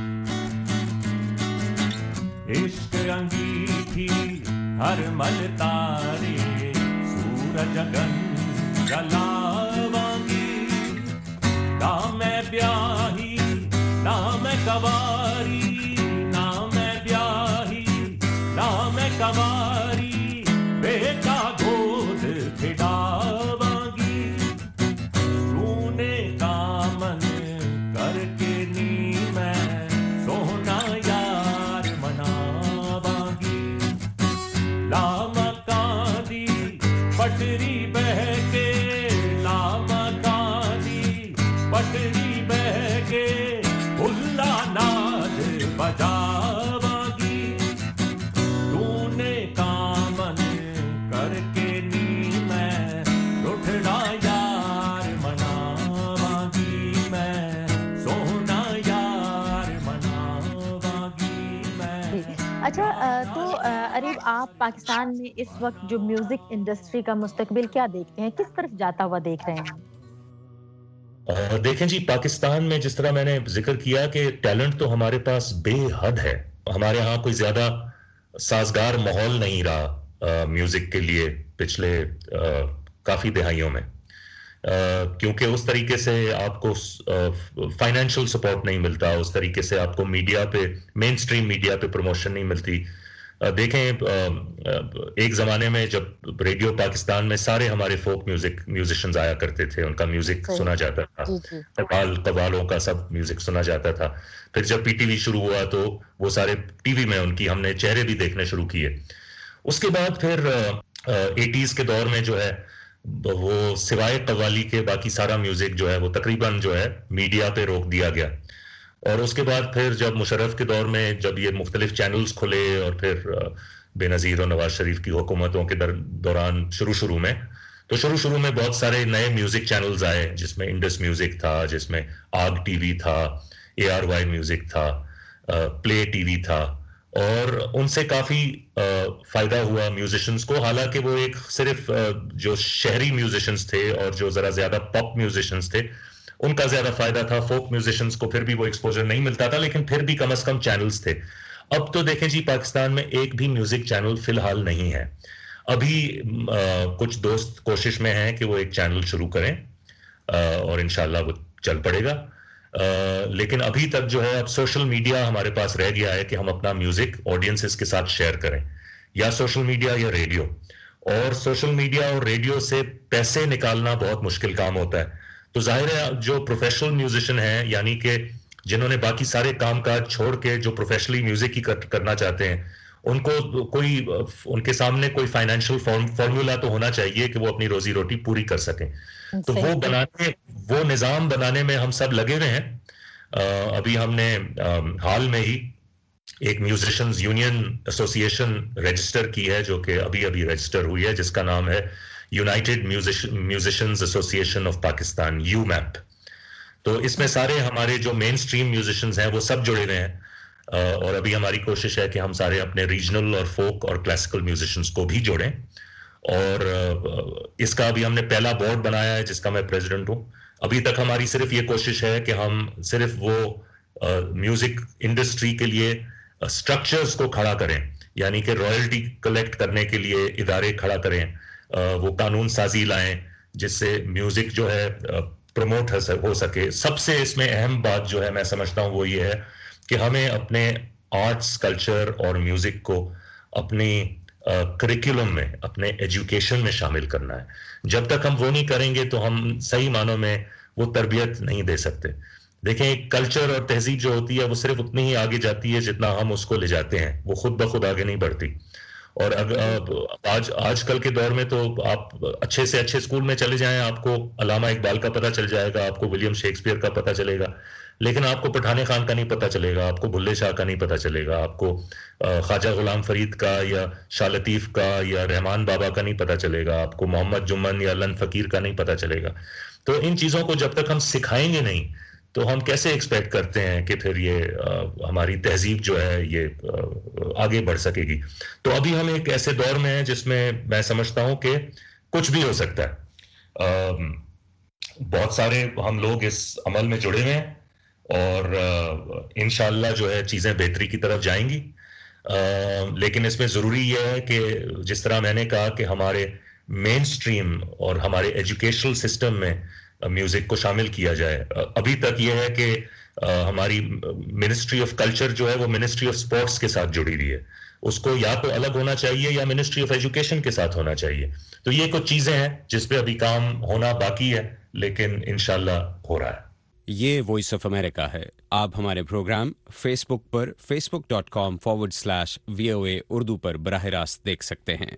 इश्क अंगीठी हर मल तारे, सूरज गन जलावांगी, ना मैं ब्याही ना मैं कवारी, ना मैं ब्याही ना मैं कवारी, बेटा गोद खिलावांगी, तूने कामन करके नी मैं सोना यार मनावांगी, लामकानी पटरी बहके, लामकानी पटरी बहके, अच्छा अ, तो अ, अरीब, आप पाकिस्तान में इस वक्त जो म्यूजिक इंडस्ट्री का मुस्तकबिल क्या देखते हैं, किस तरफ जाता हुआ देख रहे हैं? अ, देखें जी, पाकिस्तान में जिस तरह मैंने जिक्र किया कि टैलेंट तो हमारे पास बेहद है। हमारे यहाँ कोई ज्यादा साजगार माहौल नहीं रहा अ, म्यूजिक के लिए पिछले अ, काफी दहाइयों में, अ, क्योंकि उस तरीके से आपको फाइनेंशियल सपोर्ट नहीं मिलता, उस तरीके से आपको मीडिया पे, मेन स्ट्रीम मीडिया पे प्रमोशन नहीं मिलती। अ, देखें, अ, एक ज़माने में जब रेडियो पाकिस्तान में सारे हमारे फोक म्यूजिक म्यूजिशियंस आया करते थे, उनका म्यूजिक सही। सुना जाता था, जी जी। कव्वाल कव्वालों का सब म्यूजिक सुना जाता था। फिर जब पीटीवी शुरू हुआ तो वो सारे टीवी में उनकी हमने चेहरे भी देखने शुरू किए। उसके बाद फिर एटीज़ के दौर में जो है वो सिवाय कव्वाली के बाकी सारा म्यूजिक जो है वो तकरीबन जो है मीडिया पे रोक दिया गया। और उसके बाद फिर जब मुशर्रफ के दौर में जब ये मुख्तलिफ चैनल्स खुले और फिर अ, बेनज़ीर और नवाज शरीफ की हुकूमतों के दर, दौरान शुरू शुरू में तो शुरू शुरू में बहुत सारे नए म्यूजिक चैनल्स आए, जिसमें इंडस म्यूजिक था, जिसमें आग टीवी था, ए आर वाई म्यूजिक था, प्ले टीवी था, और उनसे काफी अ, फायदा हुआ म्यूजिशियंस को। हालांकि वो एक सिर्फ अ, जो शहरी म्यूजिशियंस थे और जो जरा ज्यादा पॉप म्यूजिशियंस थे उनका ज्यादा फायदा था। फोक म्यूजिशियंस को फिर भी वो एक्सपोजर नहीं मिलता था, लेकिन फिर भी कम से कम चैनल्स थे। अब तो देखें जी, पाकिस्तान में एक भी म्यूजिक चैनल फिलहाल नहीं है। अभी अ, कुछ दोस्त कोशिश में हैं कि वो एक चैनल शुरू करें अ, और इंशाल्लाह वो चल पड़ेगा। Uh, लेकिन अभी तक जो है अब सोशल मीडिया हमारे पास रह गया है कि हम अपना म्यूजिक ऑडियंसेस के साथ शेयर करें, या सोशल मीडिया या रेडियो। और सोशल मीडिया और रेडियो से पैसे निकालना बहुत मुश्किल काम होता है। तो जाहिर है जो प्रोफेशनल म्यूजिशियन हैं, यानी कि जिन्होंने बाकी सारे काम काज छोड़ के जो प्रोफेशनली म्यूजिक ही कर, करना चाहते हैं, उनको कोई उनके सामने कोई फाइनेंशियल फॉर्मूला तो होना चाहिए कि वो अपनी रोजी रोटी पूरी कर सकें। तो वो बनाने वो निजाम बनाने में हम सब लगे हुए हैं। अ, अभी हमने अ, हाल में ही एक म्यूजिशियंस यूनियन एसोसिएशन रजिस्टर की है, जो कि अभी अभी रजिस्टर हुई है, जिसका नाम है United Musicians Association of Pakistan, U map. तो इसमें सारे हमारे जो मेन स्ट्रीम म्यूजिशियंस हैं वो सब जुड़े हुए हैं। अ, और अभी हमारी कोशिश है कि हम सारे अपने रीजनल और फोक और क्लासिकल म्यूजिशियंस को भी जोड़ें। और इसका अभी हमने पहला बोर्ड बनाया है जिसका मैं प्रेसिडेंट हूं। अभी तक हमारी सिर्फ ये कोशिश है कि हम सिर्फ वो म्यूजिक इंडस्ट्री के लिए स्ट्रक्चर्स को खड़ा करें, यानी कि रॉयल्टी कलेक्ट करने के लिए इदारे खड़ा करें, आ, वो कानून साजी लाएं जिससे म्यूजिक जो है प्रमोट हो सके। सबसे इसमें अहम बात जो है मैं समझता हूं वो ये है कि हमें अपने आर्ट्स, कल्चर और म्यूजिक को अपनी करिकुलम uh, में, अपने एजुकेशन में शामिल करना है। जब तक हम वो नहीं करेंगे तो हम सही मानों में वो तरबियत नहीं दे सकते। देखें, कल्चर और तहजीब जो होती है वो सिर्फ उतनी ही आगे जाती है जितना हम उसको ले जाते हैं, वो खुद ब खुद आगे नहीं बढ़ती। और अगर आज आजकल के दौर में तो आप अच्छे से अच्छे स्कूल में चले जाएं, आपको अल्लामा इकबाल का पता चल जाएगा, आपको विलियम शेक्सपियर का पता चलेगा, लेकिन आपको पठाने खान का नहीं पता चलेगा, आपको बुल्ले शाह का नहीं पता चलेगा, आपको ख्वाजा गुलाम फरीद का या शाह लतीफ का या रहमान बाबा का नहीं पता चलेगा, आपको मोहम्मद जुम्मन या लन फकीर का नहीं पता चलेगा। तो इन चीज़ों को जब तक हम सिखाएंगे नहीं तो हम कैसे एक्सपेक्ट करते हैं कि फिर ये आ, हमारी तहजीब जो है ये आ, आगे बढ़ सकेगी। तो अभी हम एक ऐसे दौर में हैं जिसमें मैं समझता हूं कि कुछ भी हो सकता है। आ, बहुत सारे हम लोग इस अमल में जुड़े हुए हैं और इंशाअल्लाह जो है चीज़ें बेहतरी की तरफ जाएंगी। आ, लेकिन इसमें ज़रूरी यह है कि जिस तरह मैंने कहा कि हमारे मेन स्ट्रीम और हमारे एजुकेशनल सिस्टम में म्यूजिक को शामिल किया जाए। अभी तक यह है कि हमारी मिनिस्ट्री ऑफ कल्चर जो है वो मिनिस्ट्री ऑफ स्पोर्ट्स के साथ जुड़ी हुई है, उसको या तो अलग होना चाहिए या मिनिस्ट्री ऑफ एजुकेशन के साथ होना चाहिए। तो ये कुछ चीजें हैं जिस पे अभी काम होना बाकी है, लेकिन इंशाल्लाह हो रहा है। ये वॉइस ऑफ अमेरिका है। आप हमारे प्रोग्राम फेसबुक पर Facebook dot com forward slash V O A Urdu पर बराह रास्त देख सकते हैं।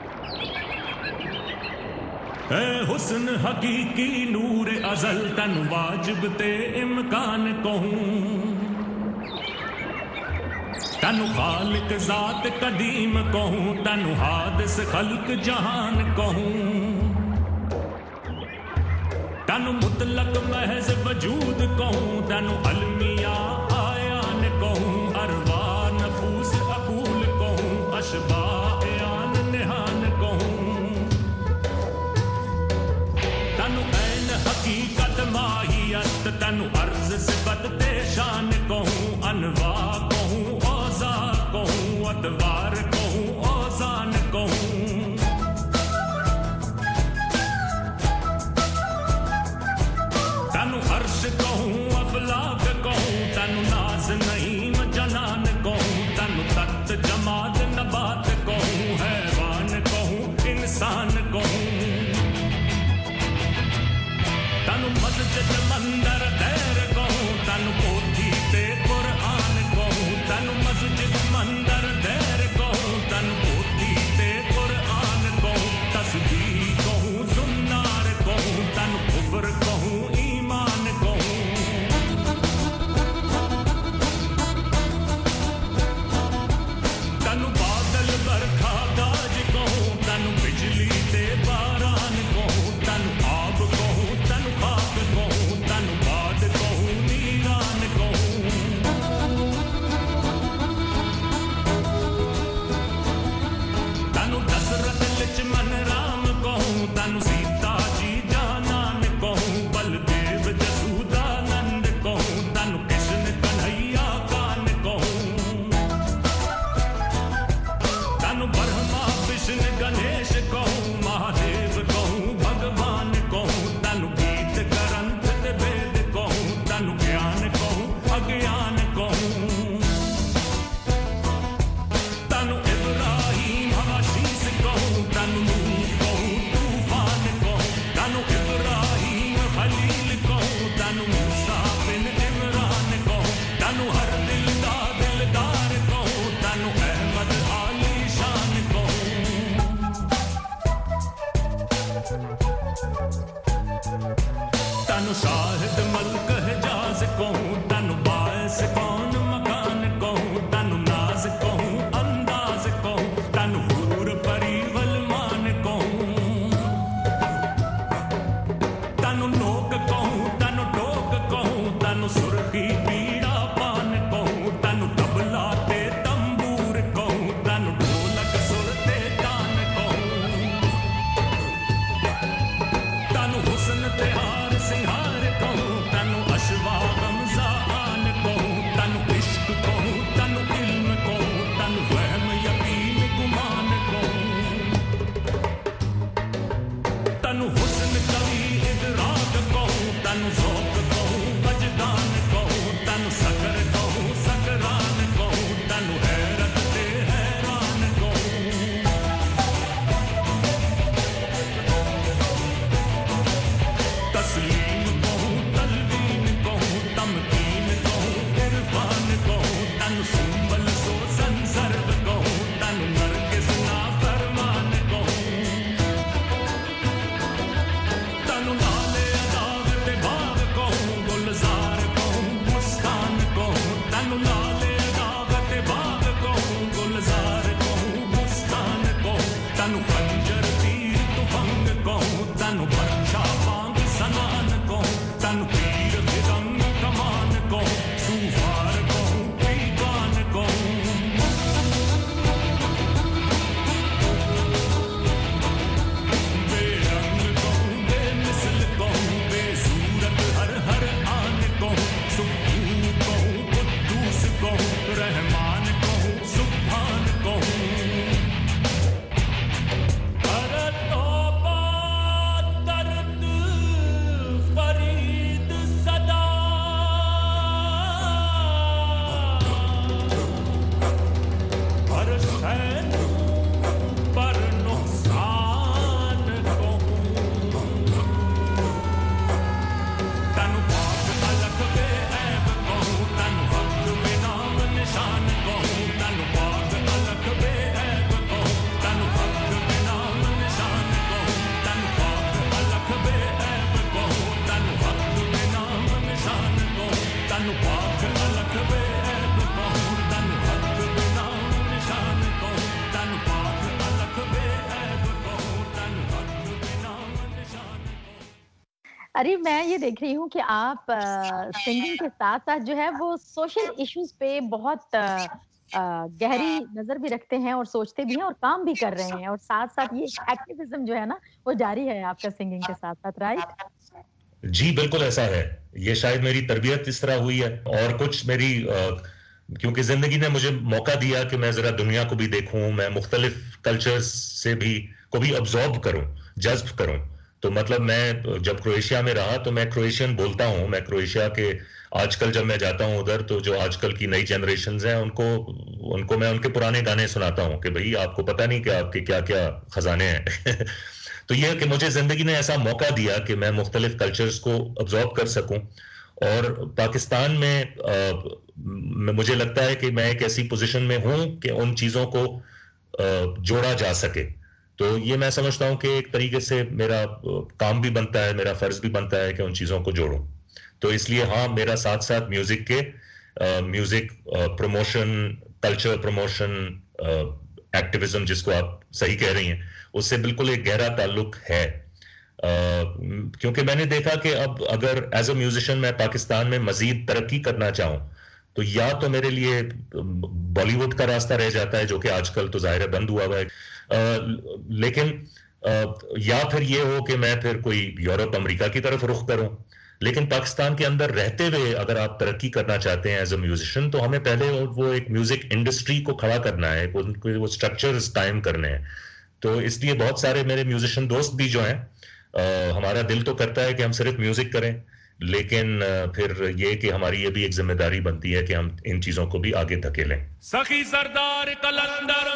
ए हुस्न हकीकी नूर अजल तन वाजिब ते इम्कान कहूं, तनु खालिक जात कदीम कहूं, तनु हादिस खल्क जहान कहूं, तनु मुतलक महज वजूद कहूं, तनु अलमिया आयान कहूं, अरवा नफूस अकूल सिफत ते शान कहूँ अनवा कहूँ औजा कहूँ अतवार कहूँ औजान कहूँ तनु अर्श कहूँ अफलाक कहूँ तनु नाज नईम जनान कहूँ तनु तख्त जमात नबात कहूँ हैवान कहूँ इंसान कहूँ तनु मस्जिद मंदर दैर कहूँ तनु पोथी ते कुरान कहूँ तनु मस्जिद मंदर दैर कहूँ तनु पोथी ते कुरान कहूँ तस्बीह कहूँ सुन्नार कहूँ तनु कुफ्र कहूँ ईमान कहूँ तनु बादल बरखा गाज कहूँ तनु बिजली ते बारान कहूँ तनु आब कहूँ तनु खाक कहूँ तनु बाद कहूँ नीरान कहूँ तनु दशरथ लक्ष्मण राम कहूँ तनु सीता जी जानान कहूँ बलदेव जसोदानंद कहूँ तनु कृष्ण कन्हैया कान कहूँ तनु ब्रह्मा विष्णु गणेश कहूँ महादेव कहूँ भगवान कहूँ तनु गीत ग्रंथ ते वेद कहूँ तनु ज्ञान कहूँ अज्ञान कहूँ तनु इब्राहिम हवाशीष कहूँ तनु नूह कहूँ तूफान कहूँ तनु इब्राहिम खलील कहूँ तनु मूसा बिन इमरान कहूँ तनु हर दिल का दिलदार कहूँ तनु अहमद आली शान कहूँ तनु शाहिद मल्क हिजाज कहूँ तनु बायस कौन मकान कहूँ तनु नाज कहूँ अंदाज कहूँ तनु हूर परिवल मान कहूँ तनु नोक कहूँ तनु टोक कहूँ तनु सुर्खी पीड़ा पान कहूँ तनु तबला ते तंबूर कहूँ तनु ढोलक सुर ते तान कहूँ तनु हुस्न ते हार सिंगार कहूँ तनु अशवा गमजा आन कहूँ तनु इश्क कहूँ तनु इल्म कहूँ तनु वहम यकीन गुमान कहूँ तनु हुस्न कवि इदराक कहूँ तनु ज़ौक़ कहूँ वजदान कहूँ तनु सकर कहूँ सकरान कहूँ तनु हैरत ते हैरान कहूँ तस्लीम कहूँ तलवीन कहूँ तमकीन कहूँ इरफान कहूँ तनु सुंबल सो संसर्ग कहूँ तनु नरगिस ना फरमान कहूँ तनु नाले अदावत बाग कहूँ गुलजार कहूँ मुस्कान कहूँ तनु नाले अदावत बाग कहूँ गुलजार कहूँ मुस्कान कहूँ तनु खंजर तीर तुफंग कहूँ तनु बर्छा बांग सनान कहूँ तनु तीर भिदंग कमान कहूँ सूफार कहूँ पीगान कहूँ बेरंग कहूँ बेमिसल कहूँ बेसूरत हर हर आन कहूँ सुब्बू कहूँ कुद्दूस कहूँ रहमान कहूँ सुब्हान कहूँ अरे तौबा दर्द फरीद सदा हर शैन पर नुकसान कहूँ तनु पाक अलग बेऐब कहूँ तनु हक बेनाम निशान कहूँ तनु पाक अलग बेऐब कहूँ तनु हक बेनाम निशान कहूँ तनु पाक अलग बेऐब कहूँ तनु हक बेनाम निशान कहूँ तनु पाक अलग बेऐब कहूँ तनु हक बेनाम निशान कहूँ तनु पाक अलग बेऐब कहूँ तनु हक बेनाम निशान कहूँ। अरे मैं ये देख रही हूँ कि आप सिंगिंग के साथ साथ जो है वो सोशल इश्यूज पे बहुत अ, अ, गहरी नजर भी रखते हैं और सोचते भी हैं और काम भी कर रहे हैं और साथ साथ ये एक्टिविज्म जो है ना वो जारी है आपका सिंगिंग के साथ साथ, राइट? जी बिल्कुल ऐसा है, ये शायद मेरी तरबियत इस तरह हुई है और कुछ मेरी आ, क्योंकि जिंदगी ने मुझे मौका दिया कि मैं जरा दुनिया को भी देखूं, मैं मुख्तलिफ कल्चर्स से भी को भी अब्जॉर्ब करूं, जज्ब करूं। तो मतलब मैं जब क्रोएशिया में रहा तो मैं क्रोएशियन बोलता हूं, मैं क्रोएशिया के आजकल जब मैं जाता हूं उधर तो जो आजकल की नई जनरेशन्स हैं उनको उनको मैं उनके पुराने गाने सुनाता हूं कि भाई आपको पता नहीं कि आपके क्या क्या खजाने हैं। तो यह कि मुझे जिंदगी ने ऐसा मौका दिया कि मैं मुख्तलिफ कल्चर्स को अब्जॉर्ब कर सकूं और पाकिस्तान में आ, मुझे लगता है कि मैं एक ऐसी पोजीशन में हूं कि उन चीजों को आ, जोड़ा जा सके। तो ये मैं समझता हूं कि एक तरीके से मेरा काम भी बनता है, मेरा फर्ज भी बनता है कि उन चीजों को जोड़ूं। तो इसलिए हाँ, मेरा साथ साथ म्यूजिक के music promotion, culture promotion, activism जिसको आप सही कह रही हैं, उससे बिल्कुल एक गहरा ताल्लुक है। Uh, क्योंकि मैंने देखा कि अब अगर एज अ म्यूजिशियन मैं पाकिस्तान में मजीद तरक्की करना चाहूं तो या तो मेरे लिए बॉलीवुड का रास्ता रह जाता है जो कि आजकल तो जाहिर है बंद हुआ हुआ है, uh, लेकिन uh, या फिर ये हो कि मैं फिर कोई यूरोप अमेरिका की तरफ रुख करूं। लेकिन पाकिस्तान के अंदर रहते हुए अगर आप तरक्की करना चाहते हैं एज अ म्यूजिशियन तो हमें पहले वो एक म्यूजिक इंडस्ट्री को खड़ा करना है, वो स्ट्रक्चर्स कायम करने हैं। तो इसलिए बहुत सारे मेरे म्यूजिशियन दोस्त भी जो हैं, Uh, हमारा दिल तो करता है कि हम सिर्फ म्यूजिक करें, लेकिन uh, फिर ये कि हमारी ये भी एक जिम्मेदारी बनती है कि हम इन चीजों को भी आगे धकेलें। सखी सरदार कलंदर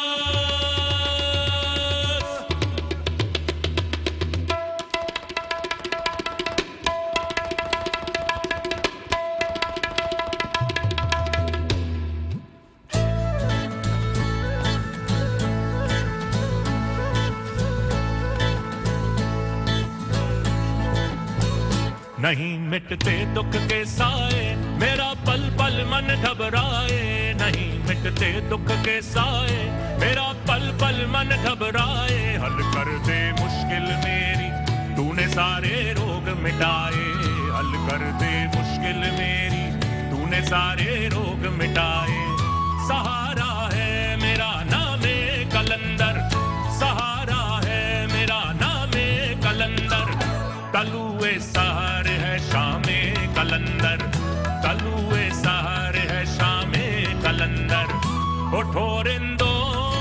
नहीं मिटते दुख के साए, मेरा पल पल मन घबराए। नहीं मिटते दुख के साए, मेरा पल पल मन घबराए। हल कर दे मुश्किल मेरी, तूने सारे रोग मिटाए। हल कर दे मुश्किल मेरी, तूने सारे रोग मिटाए। सहारा है मेरा नामे कलंदर, सहारा है मेरा नामे कलंदर। तलुए सहार है शामे कलंदर, तलुए सहार है शामे कलंदर। उठो रिंदो,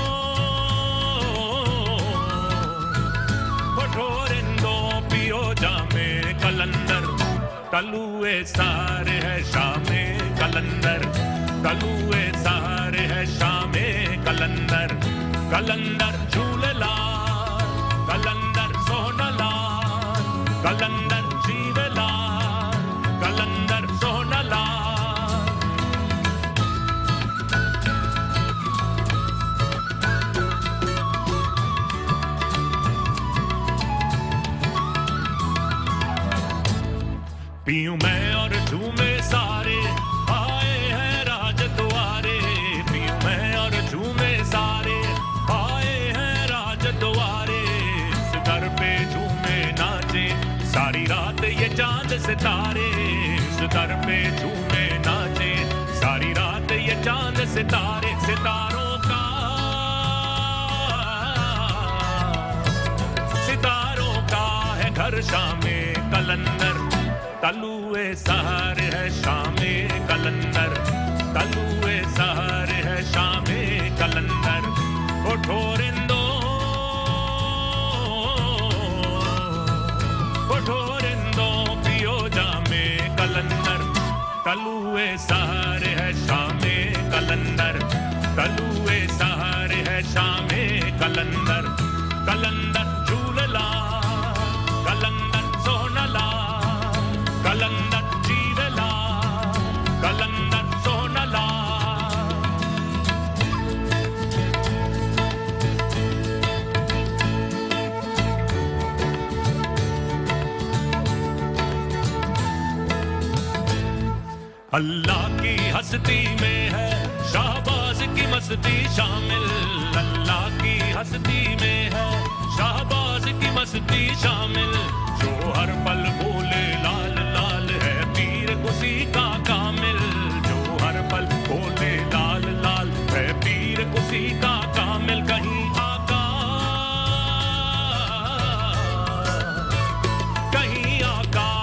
उठो रिंदो, पियो जामे कलंदर। तलुए सहार है शामे कलंदर, तलुए सहार है शामे कलंदर। कलंदर झूलेलाल, कलंदर सोहनलाल, कलंदर जीवलाल, कलंदर सोहनलाल। पीऊं मैं और झूमे सारे, आए हैं राज द्वारे। पीऊं मैं और झूमे सारे, आए हैं राज द्वारे। इस दर पे झूमे नाचे सारी रात ये चांद सितारे। इस दर पे झूमे नाचे सारी रात ये चांद सितारे। सितारों का, सितारों का है घर शामे कलंदर। तलुए सहार है शामे कलंदर, तलुए सहार है शामे कलंदर। उठो रिंदो, उठो रिंदो, पियो जामे कलंदर। तलुए सहार है शामे कलंदर, तलुए सहार है शामे कलंदर। कलंदर झूलेलाल, कलंदर सोहनलाल, कलंदर जीवलाल, कलंदर सोहनलाल। अल्लाह की हस्ती में है शाहबाज की मस्ती शामिल। अल्लाह की हस्ती में है शाहबाज की मस्ती शामिल। जो हर पल बोले लाल लाल है पीर उसी का कामिल। जो हर पल बोले लाल लाल है पीर उसी का कामिल। कहीं आका, कहीं आका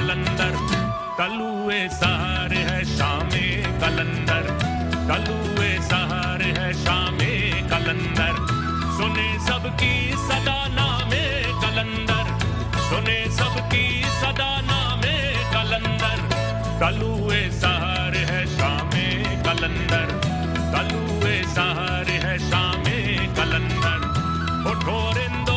कलंदर तलुए सहारे है शामे कलंदर तलुए सहारे है शामे कलंदर सुने सबकी सदा नामे कलंदर सुने सबकी सदा नामे कलंदर तलुए सहारे है शामे कलंदर तलुए सहारे है शामे कलंदर उठो रिंदो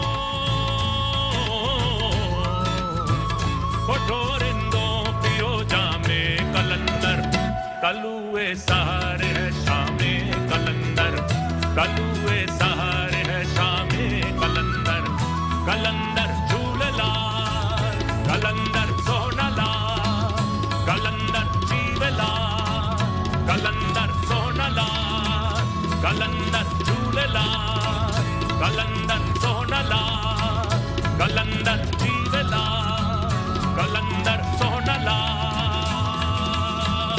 उठो रिंदो पियो जामे कलंदर तलुए सहारे है शामे कलंदर तलुए सहारे है शामे कलंदर कलंदर झूललाल कलंदर सोनालाल कलंदर जीवलाल कलंदर सोनालाल कलंदर झूललाल कलंदर सोनालाल कलंदर जीवलाल कलंदर सोनालाल।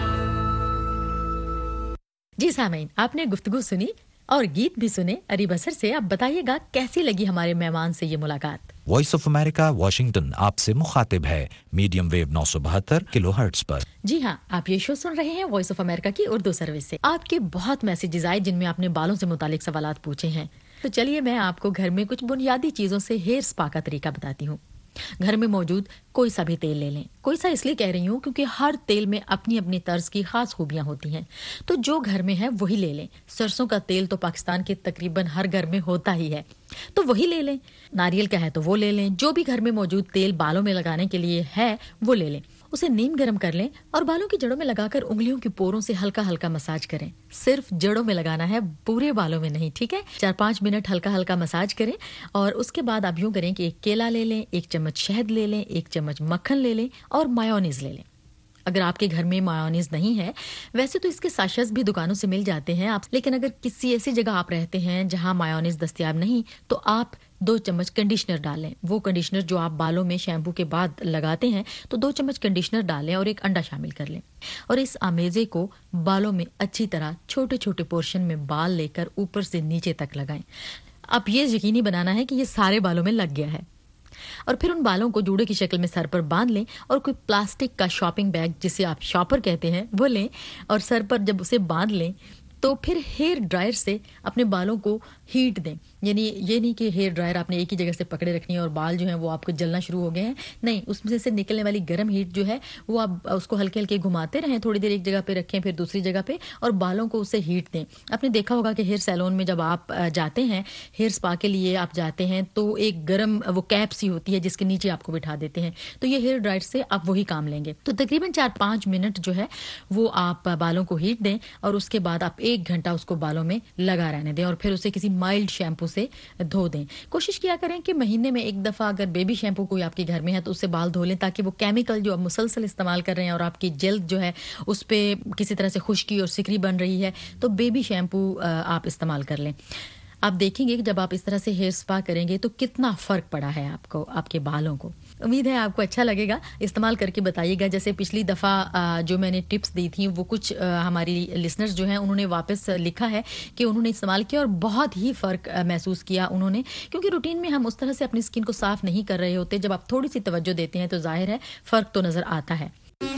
जी सामीन, आपने गुफ्तगू सुनी और गीत भी सुने अरी बसर से। अब बताइएगा कैसी लगी हमारे मेहमान से ये मुलाकात। वॉइस ऑफ अमेरिका वाशिंगटन आपसे मुखातिब है मीडियम वेव नौ सौ बहत्तर किलोहर्ट्ज पर। जी हाँ, आप ये शो सुन रहे हैं वॉइस ऑफ अमेरिका की उर्दू सर्विस से। आपके बहुत मैसेजेस आए जिनमें आपने बालों से मुतालिक सवालात पूछे हैं, तो चलिए मैं आपको घर में कुछ बुनियादी चीजों से हेयर स्पा का तरीका बताती हूँ। घर में मौजूद कोई सा भी तेल ले लें। कोई सा इसलिए कह रही हूँ क्योंकि हर तेल में अपनी अपनी तर्ज की खास खूबियां होती हैं, तो जो घर में है वही ले लें। सरसों का तेल तो पाकिस्तान के तकरीबन हर घर में होता ही है, तो वही ले लें। नारियल का है तो वो ले लें। जो भी घर में मौजूद तेल बालों में लगाने के लिए है वो ले लें। उसे नीम गर्म कर लें और बालों की जड़ों में लगाकर उंगलियों की पोरों से हल्का हल्का मसाज करें। सिर्फ जड़ों में लगाना है, पूरे बालों में नहीं, ठीक है। चार पाँच मिनट हल्का हल्का मसाज करें और उसके बाद आप यूं करें कि एक केला ले लें, एक चम्मच शहद ले लें, एक चम्मच मक्खन ले लें और मायोनीज ले लें। अगर आपके घर में मायोनीज नहीं है, वैसे तो इसके साशेस भी दुकानों से मिल जाते हैं आप, लेकिन अगर किसी ऐसी जगह आप रहते हैं जहां मायोनीज दस्तयाब नहीं, तो आप दो चम्मच कंडीशनर डालें। वो कंडीशनर जो आप बालों में शैम्पू के बाद लगाते हैं, तो दो चम्मच कंडीशनर डालें और एक अंडा शामिल कर लें और इस आमेजे को बालों में अच्छी तरह छोटे छोटे पोर्शन में बाल लेकर ऊपर से नीचे तक लगाएं। अब ये यकीनी बनाना है कि ये सारे बालों में लग गया है और फिर उन बालों को जूड़े की शक्ल में सर पर बांध लें और कोई प्लास्टिक का शॉपिंग बैग, जिसे आप शॉपर कहते हैं, वो लें और सर पर जब उसे बांध लें तो फिर हेयर ड्रायर से अपने बालों को हीट दें। यानी ये नहीं कि हेयर ड्रायर आपने एक ही जगह से पकड़े रखनी है और बाल जो हैं वो आपको जलना शुरू हो गए हैं, नहीं, उसमें से निकलने वाली गर्म हीट जो है वो आप उसको हल्के हल्के घुमाते रहें, थोड़ी देर एक जगह पे रखें फिर दूसरी जगह पे और बालों को उससे हीट दें। आपने देखा होगा कि हेयर सैलून में जब आप जाते हैं, हेयर स्पा के लिए आप जाते हैं, तो एक गर्म वो कैप सी होती है जिसके नीचे आपको बिठा देते हैं, तो ये हेयर ड्रायर से आप वही काम लेंगे। तो तकरीबन चार पाँच मिनट जो है वो आप बालों को हीट दें और उसके बाद आप एक घंटा उसको बालों में लगा रहने दें और फिर उसे किसी माइल्ड शैम्पू से धो दें। कोशिश किया करें कि महीने में एक दफा अगर बेबी शैम्पू कोई आपके घर में है तो उससे बाल धो लें, ताकि वो केमिकल जो आप मुसलसल इस्तेमाल कर रहे हैं और आपकी जल्द जो है उस पे किसी तरह से खुश्की और सिकरी बन रही है, तो बेबी शैम्पू आप इस्तेमाल कर लें। आप देखेंगे कि जब आप इस तरह से हेयर स्पा करेंगे तो कितना फ़र्क पड़ा है आपको, आपके बालों को। उम्मीद है आपको अच्छा लगेगा, इस्तेमाल करके बताइएगा। जैसे पिछली दफ़ा जो मैंने टिप्स दी थी वो कुछ हमारी लिसनर्स जो हैं उन्होंने वापस लिखा है कि उन्होंने इस्तेमाल किया और बहुत ही फ़र्क महसूस किया उन्होंने, क्योंकि रूटीन में हम उस तरह से अपनी स्किन को साफ़ नहीं कर रहे होते। जब आप थोड़ी सी तवज्जो देते हैं तो जाहिर है फ़र्क तो नज़र आता है।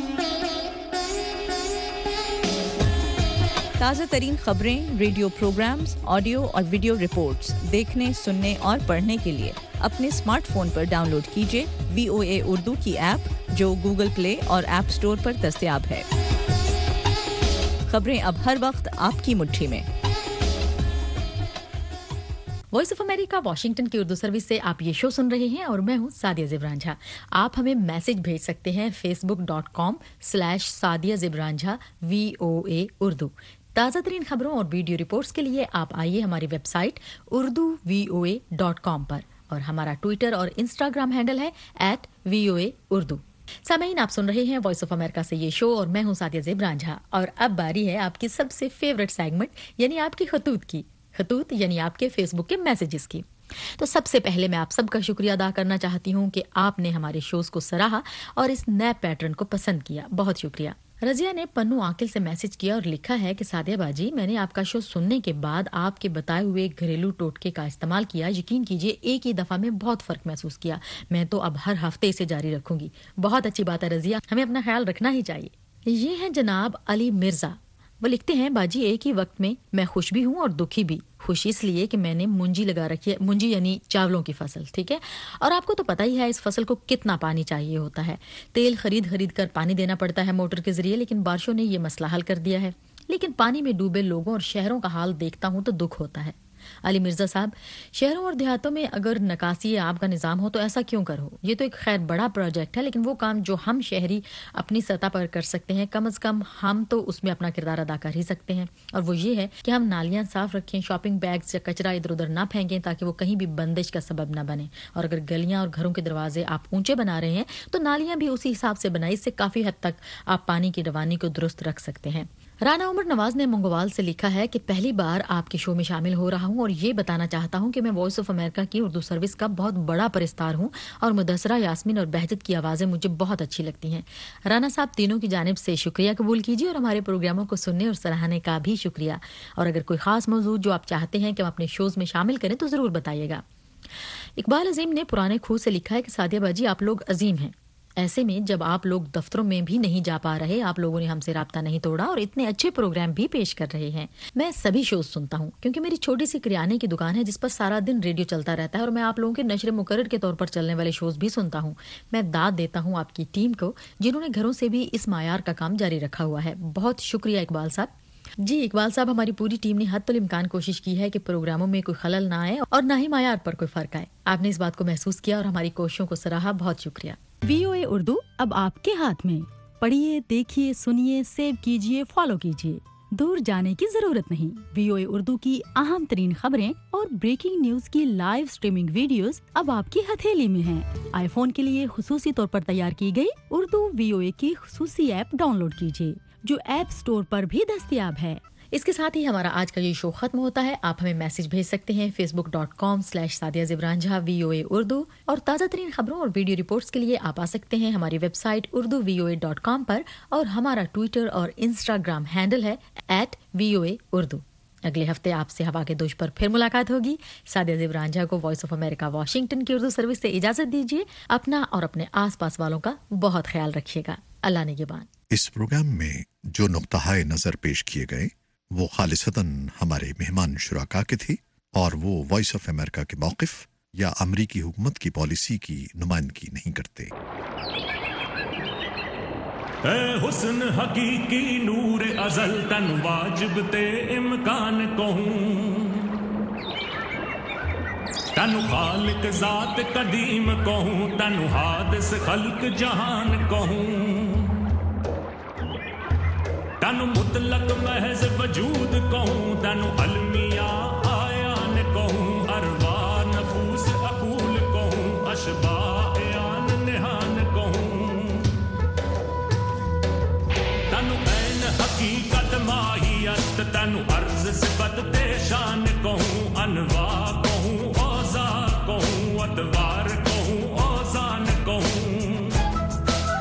ताज़ा तरीन खबरें, रेडियो प्रोग्राम्स, ऑडियो और वीडियो रिपोर्ट्स देखने, सुनने और पढ़ने के लिए अपने स्मार्टफोन पर डाउनलोड कीजिए वीओए उर्दू की ऐप, जो गूगल प्ले और ऐप स्टोर पर दस्तयाब है। खबरें अब हर वक्त आपकी मुट्ठी में। वॉइस ऑफ अमेरिका वाशिंगटन की उर्दू सर्विस से आप ये शो सुन रहे हैं और मैं हूँ सादिया ज़िब्रांझा। आप हमें मैसेज भेज सकते हैं Facebook dot com slash Sadia ज़िब्रांझा वी ओ ए उर्दू। ताज़ा तरीन खबरों और वीडियो रिपोर्ट्स के लिए आप आइए हमारी website Urdu V O A dot com पर और हमारा ट्विटर और इंस्टाग्राम हैंडल है at V O A Urdu. सामीन, आप सुन रहे हैं वॉइस ऑफ अमेरिका से ये शो और मैं हूँ सादिया ज़िब्रांझा और अब बारी है आपकी सबसे फेवरेट सेगमेंट यानी आपकी खतूत की। खतूत यानी आपके फेसबुक के मैसेजेस की। तो सबसे पहले मैं आप सबका शुक्रिया अदा करना चाहती हूँ कि आपने हमारे शोज को सराहा और इस नए पैटर्न को पसंद किया। बहुत शुक्रिया। रजिया ने पन्नू आकिल से मैसेज किया और लिखा है कि सादिया बाजी, मैंने आपका शो सुनने के बाद आपके बताए हुए घरेलू टोटके का इस्तेमाल किया। यकीन कीजिए एक ही दफा में बहुत फर्क महसूस किया। मैं तो अब हर हफ्ते इसे जारी रखूंगी। बहुत अच्छी बात है रजिया, हमें अपना ख्याल रखना ही चाहिए। ये है जनाब अली मिर्जा। वो लिखते हैं, बाजी एक ही वक्त में मैं खुश भी हूँ और दुखी भी। खुश इसलिए कि मैंने मुंजी लगा रखी है, मुंजी यानी चावलों की फसल, ठीक है। और आपको तो पता ही है इस फसल को कितना पानी चाहिए होता है। तेल खरीद खरीद कर पानी देना पड़ता है मोटर के जरिए, लेकिन बारिशों ने ये मसला हल कर दिया है। लेकिन पानी में डूबे लोगों और शहरों का हाल देखता हूँ तो दुख होता है। अली मिर्जा साहब, शहरों और देहातों में अगर निकासी आब का निज़ाम हो तो ऐसा क्यों कर हो। ये तो एक खैर बड़ा प्रोजेक्ट है, लेकिन वो काम जो हम शहरी अपनी सतह पर कर सकते हैं, कम अज कम हम तो उसमें अपना किरदार अदा कर ही सकते हैं। और वो ये है कि हम नालियां साफ रखें, शॉपिंग बैग्स या कचरा इधर उधर ना फेंकें ताकि वो कहीं भी बंदिश का सबब ना बने। और अगर गलियां और घरों के दरवाजे आप ऊंचे बना रहे हैं तो नालियां भी उसी हिसाब से बनाई। इससे काफी हद तक आप पानी की रवानी को दुरुस्त रख सकते हैं। राना उमर नवाज ने मंगोवाल से लिखा है कि पहली बार आपके शो में शामिल हो रहा हूं और ये बताना चाहता हूं कि मैं वॉइस ऑफ अमेरिका की उर्दू सर्विस का बहुत बड़ा परिस्तार हूं और मुदस्सरा, यास्मीन और बहजत की आवाजें मुझे बहुत अच्छी लगती हैं। राना साहब, तीनों की जानिब से शुक्रिया कबूल कीजिए और हमारे प्रोग्रामों को सुनने और सराहने का भी शुक्रिया। और अगर कोई खास मौजूद जो आप चाहते हैं कि हम अपने शोज में शामिल करें तो जरूर बताइएगा। इकबाल अजीम ने पुराने खूह से लिखा है कि सादिया बाजी, आप लोग अजीम हैं। ऐसे में जब आप लोग दफ्तरों में भी नहीं जा पा रहे, आप लोगों ने हमसे राब्ता नहीं तोड़ा और इतने अच्छे प्रोग्राम भी पेश कर रहे हैं। मैं सभी शोज सुनता हूँ क्योंकि मेरी छोटी सी किराने की दुकान है जिस पर सारा दिन रेडियो चलता रहता है और मैं आप लोगों के नशर मुकर्रर के तौर पर चलने वाले शोज भी सुनता हूँ। मैं दाद देता हूँ आपकी टीम को जिन्होंने घरों से भी इस मायार का काम जारी रखा हुआ है। बहुत शुक्रिया इकबाल साहब। जी इकबाल साहब, हमारी पूरी टीम ने हद तक इम्कान कोशिश की है कि प्रोग्रामों में कोई खलल ना आए और ना ही मायार पर कोई फर्क आए। आपने इस बात को महसूस किया और हमारी कोशिशों को सराहा। बहुत शुक्रिया। वीओए उर्दू अब आपके हाथ में। पढ़िए, देखिए, सुनिए, सेव कीजिए, फॉलो कीजिए। दूर जाने की जरूरत नहीं। वीओए उर्दू की अहम तरीन खबरें और ब्रेकिंग न्यूज की लाइव स्ट्रीमिंग वीडियोस अब आपकी हथेली में हैं। आईफोन के लिए खुसूसी तौर पर तैयार की गई उर्दू वीओए की खुसूसी ऐप डाउनलोड कीजिए जो ऐप स्टोर पर भी दस्तयाब है। इसके साथ ही हमारा आज का ये शो खत्म होता है। आप हमें मैसेज भेज सकते हैं Facebook dot com slash Sadia Zibran Jha V O A Urdu और ताज़ा तरीन खबरों और वीडियो रिपोर्ट्स के लिए आप आ सकते हैं हमारी website Urdu V O A dot com पर और हमारा ट्विटर और इंस्टाग्राम हैंडल है at V O A Urdu. अगले हफ्ते आपसे हवा के दोष पर फिर मुलाकात होगी। सादिया ज़िब्रान झा को वॉइस ऑफ अमेरिका वाशिंगटन की उर्दू सर्विस से इजाजत दीजिए। अपना और अपने आसपास वालों का बहुत ख्याल रखिएगा। अल्लाह निगहबान। इस प्रोग्राम में जो नुक्ता-ए नजर पेश किए गए वो खालिसतन हमारे मेहमान शुराका के थे और वो वॉइस ऑफ अमेरिका के मौक़िफ़ या अमरीकी हुकूमत की पॉलिसी की नुमाइंदगी नहीं करते। ए हुस्न हकीकी नूर अज़ल तन वाजिब ते इम्कान कहूं तनु खालिक ज़ात कदीम कहूं तनु हादिस खल्क जहान कहूं तनु मुतलक महज वजूद कहूं तनु अलमिया आयान कहूं अरवा नफूस अकूल कहूं अशबा आन निहान कहूं तनु ऐन हकीकत माहियत तनु अर्ज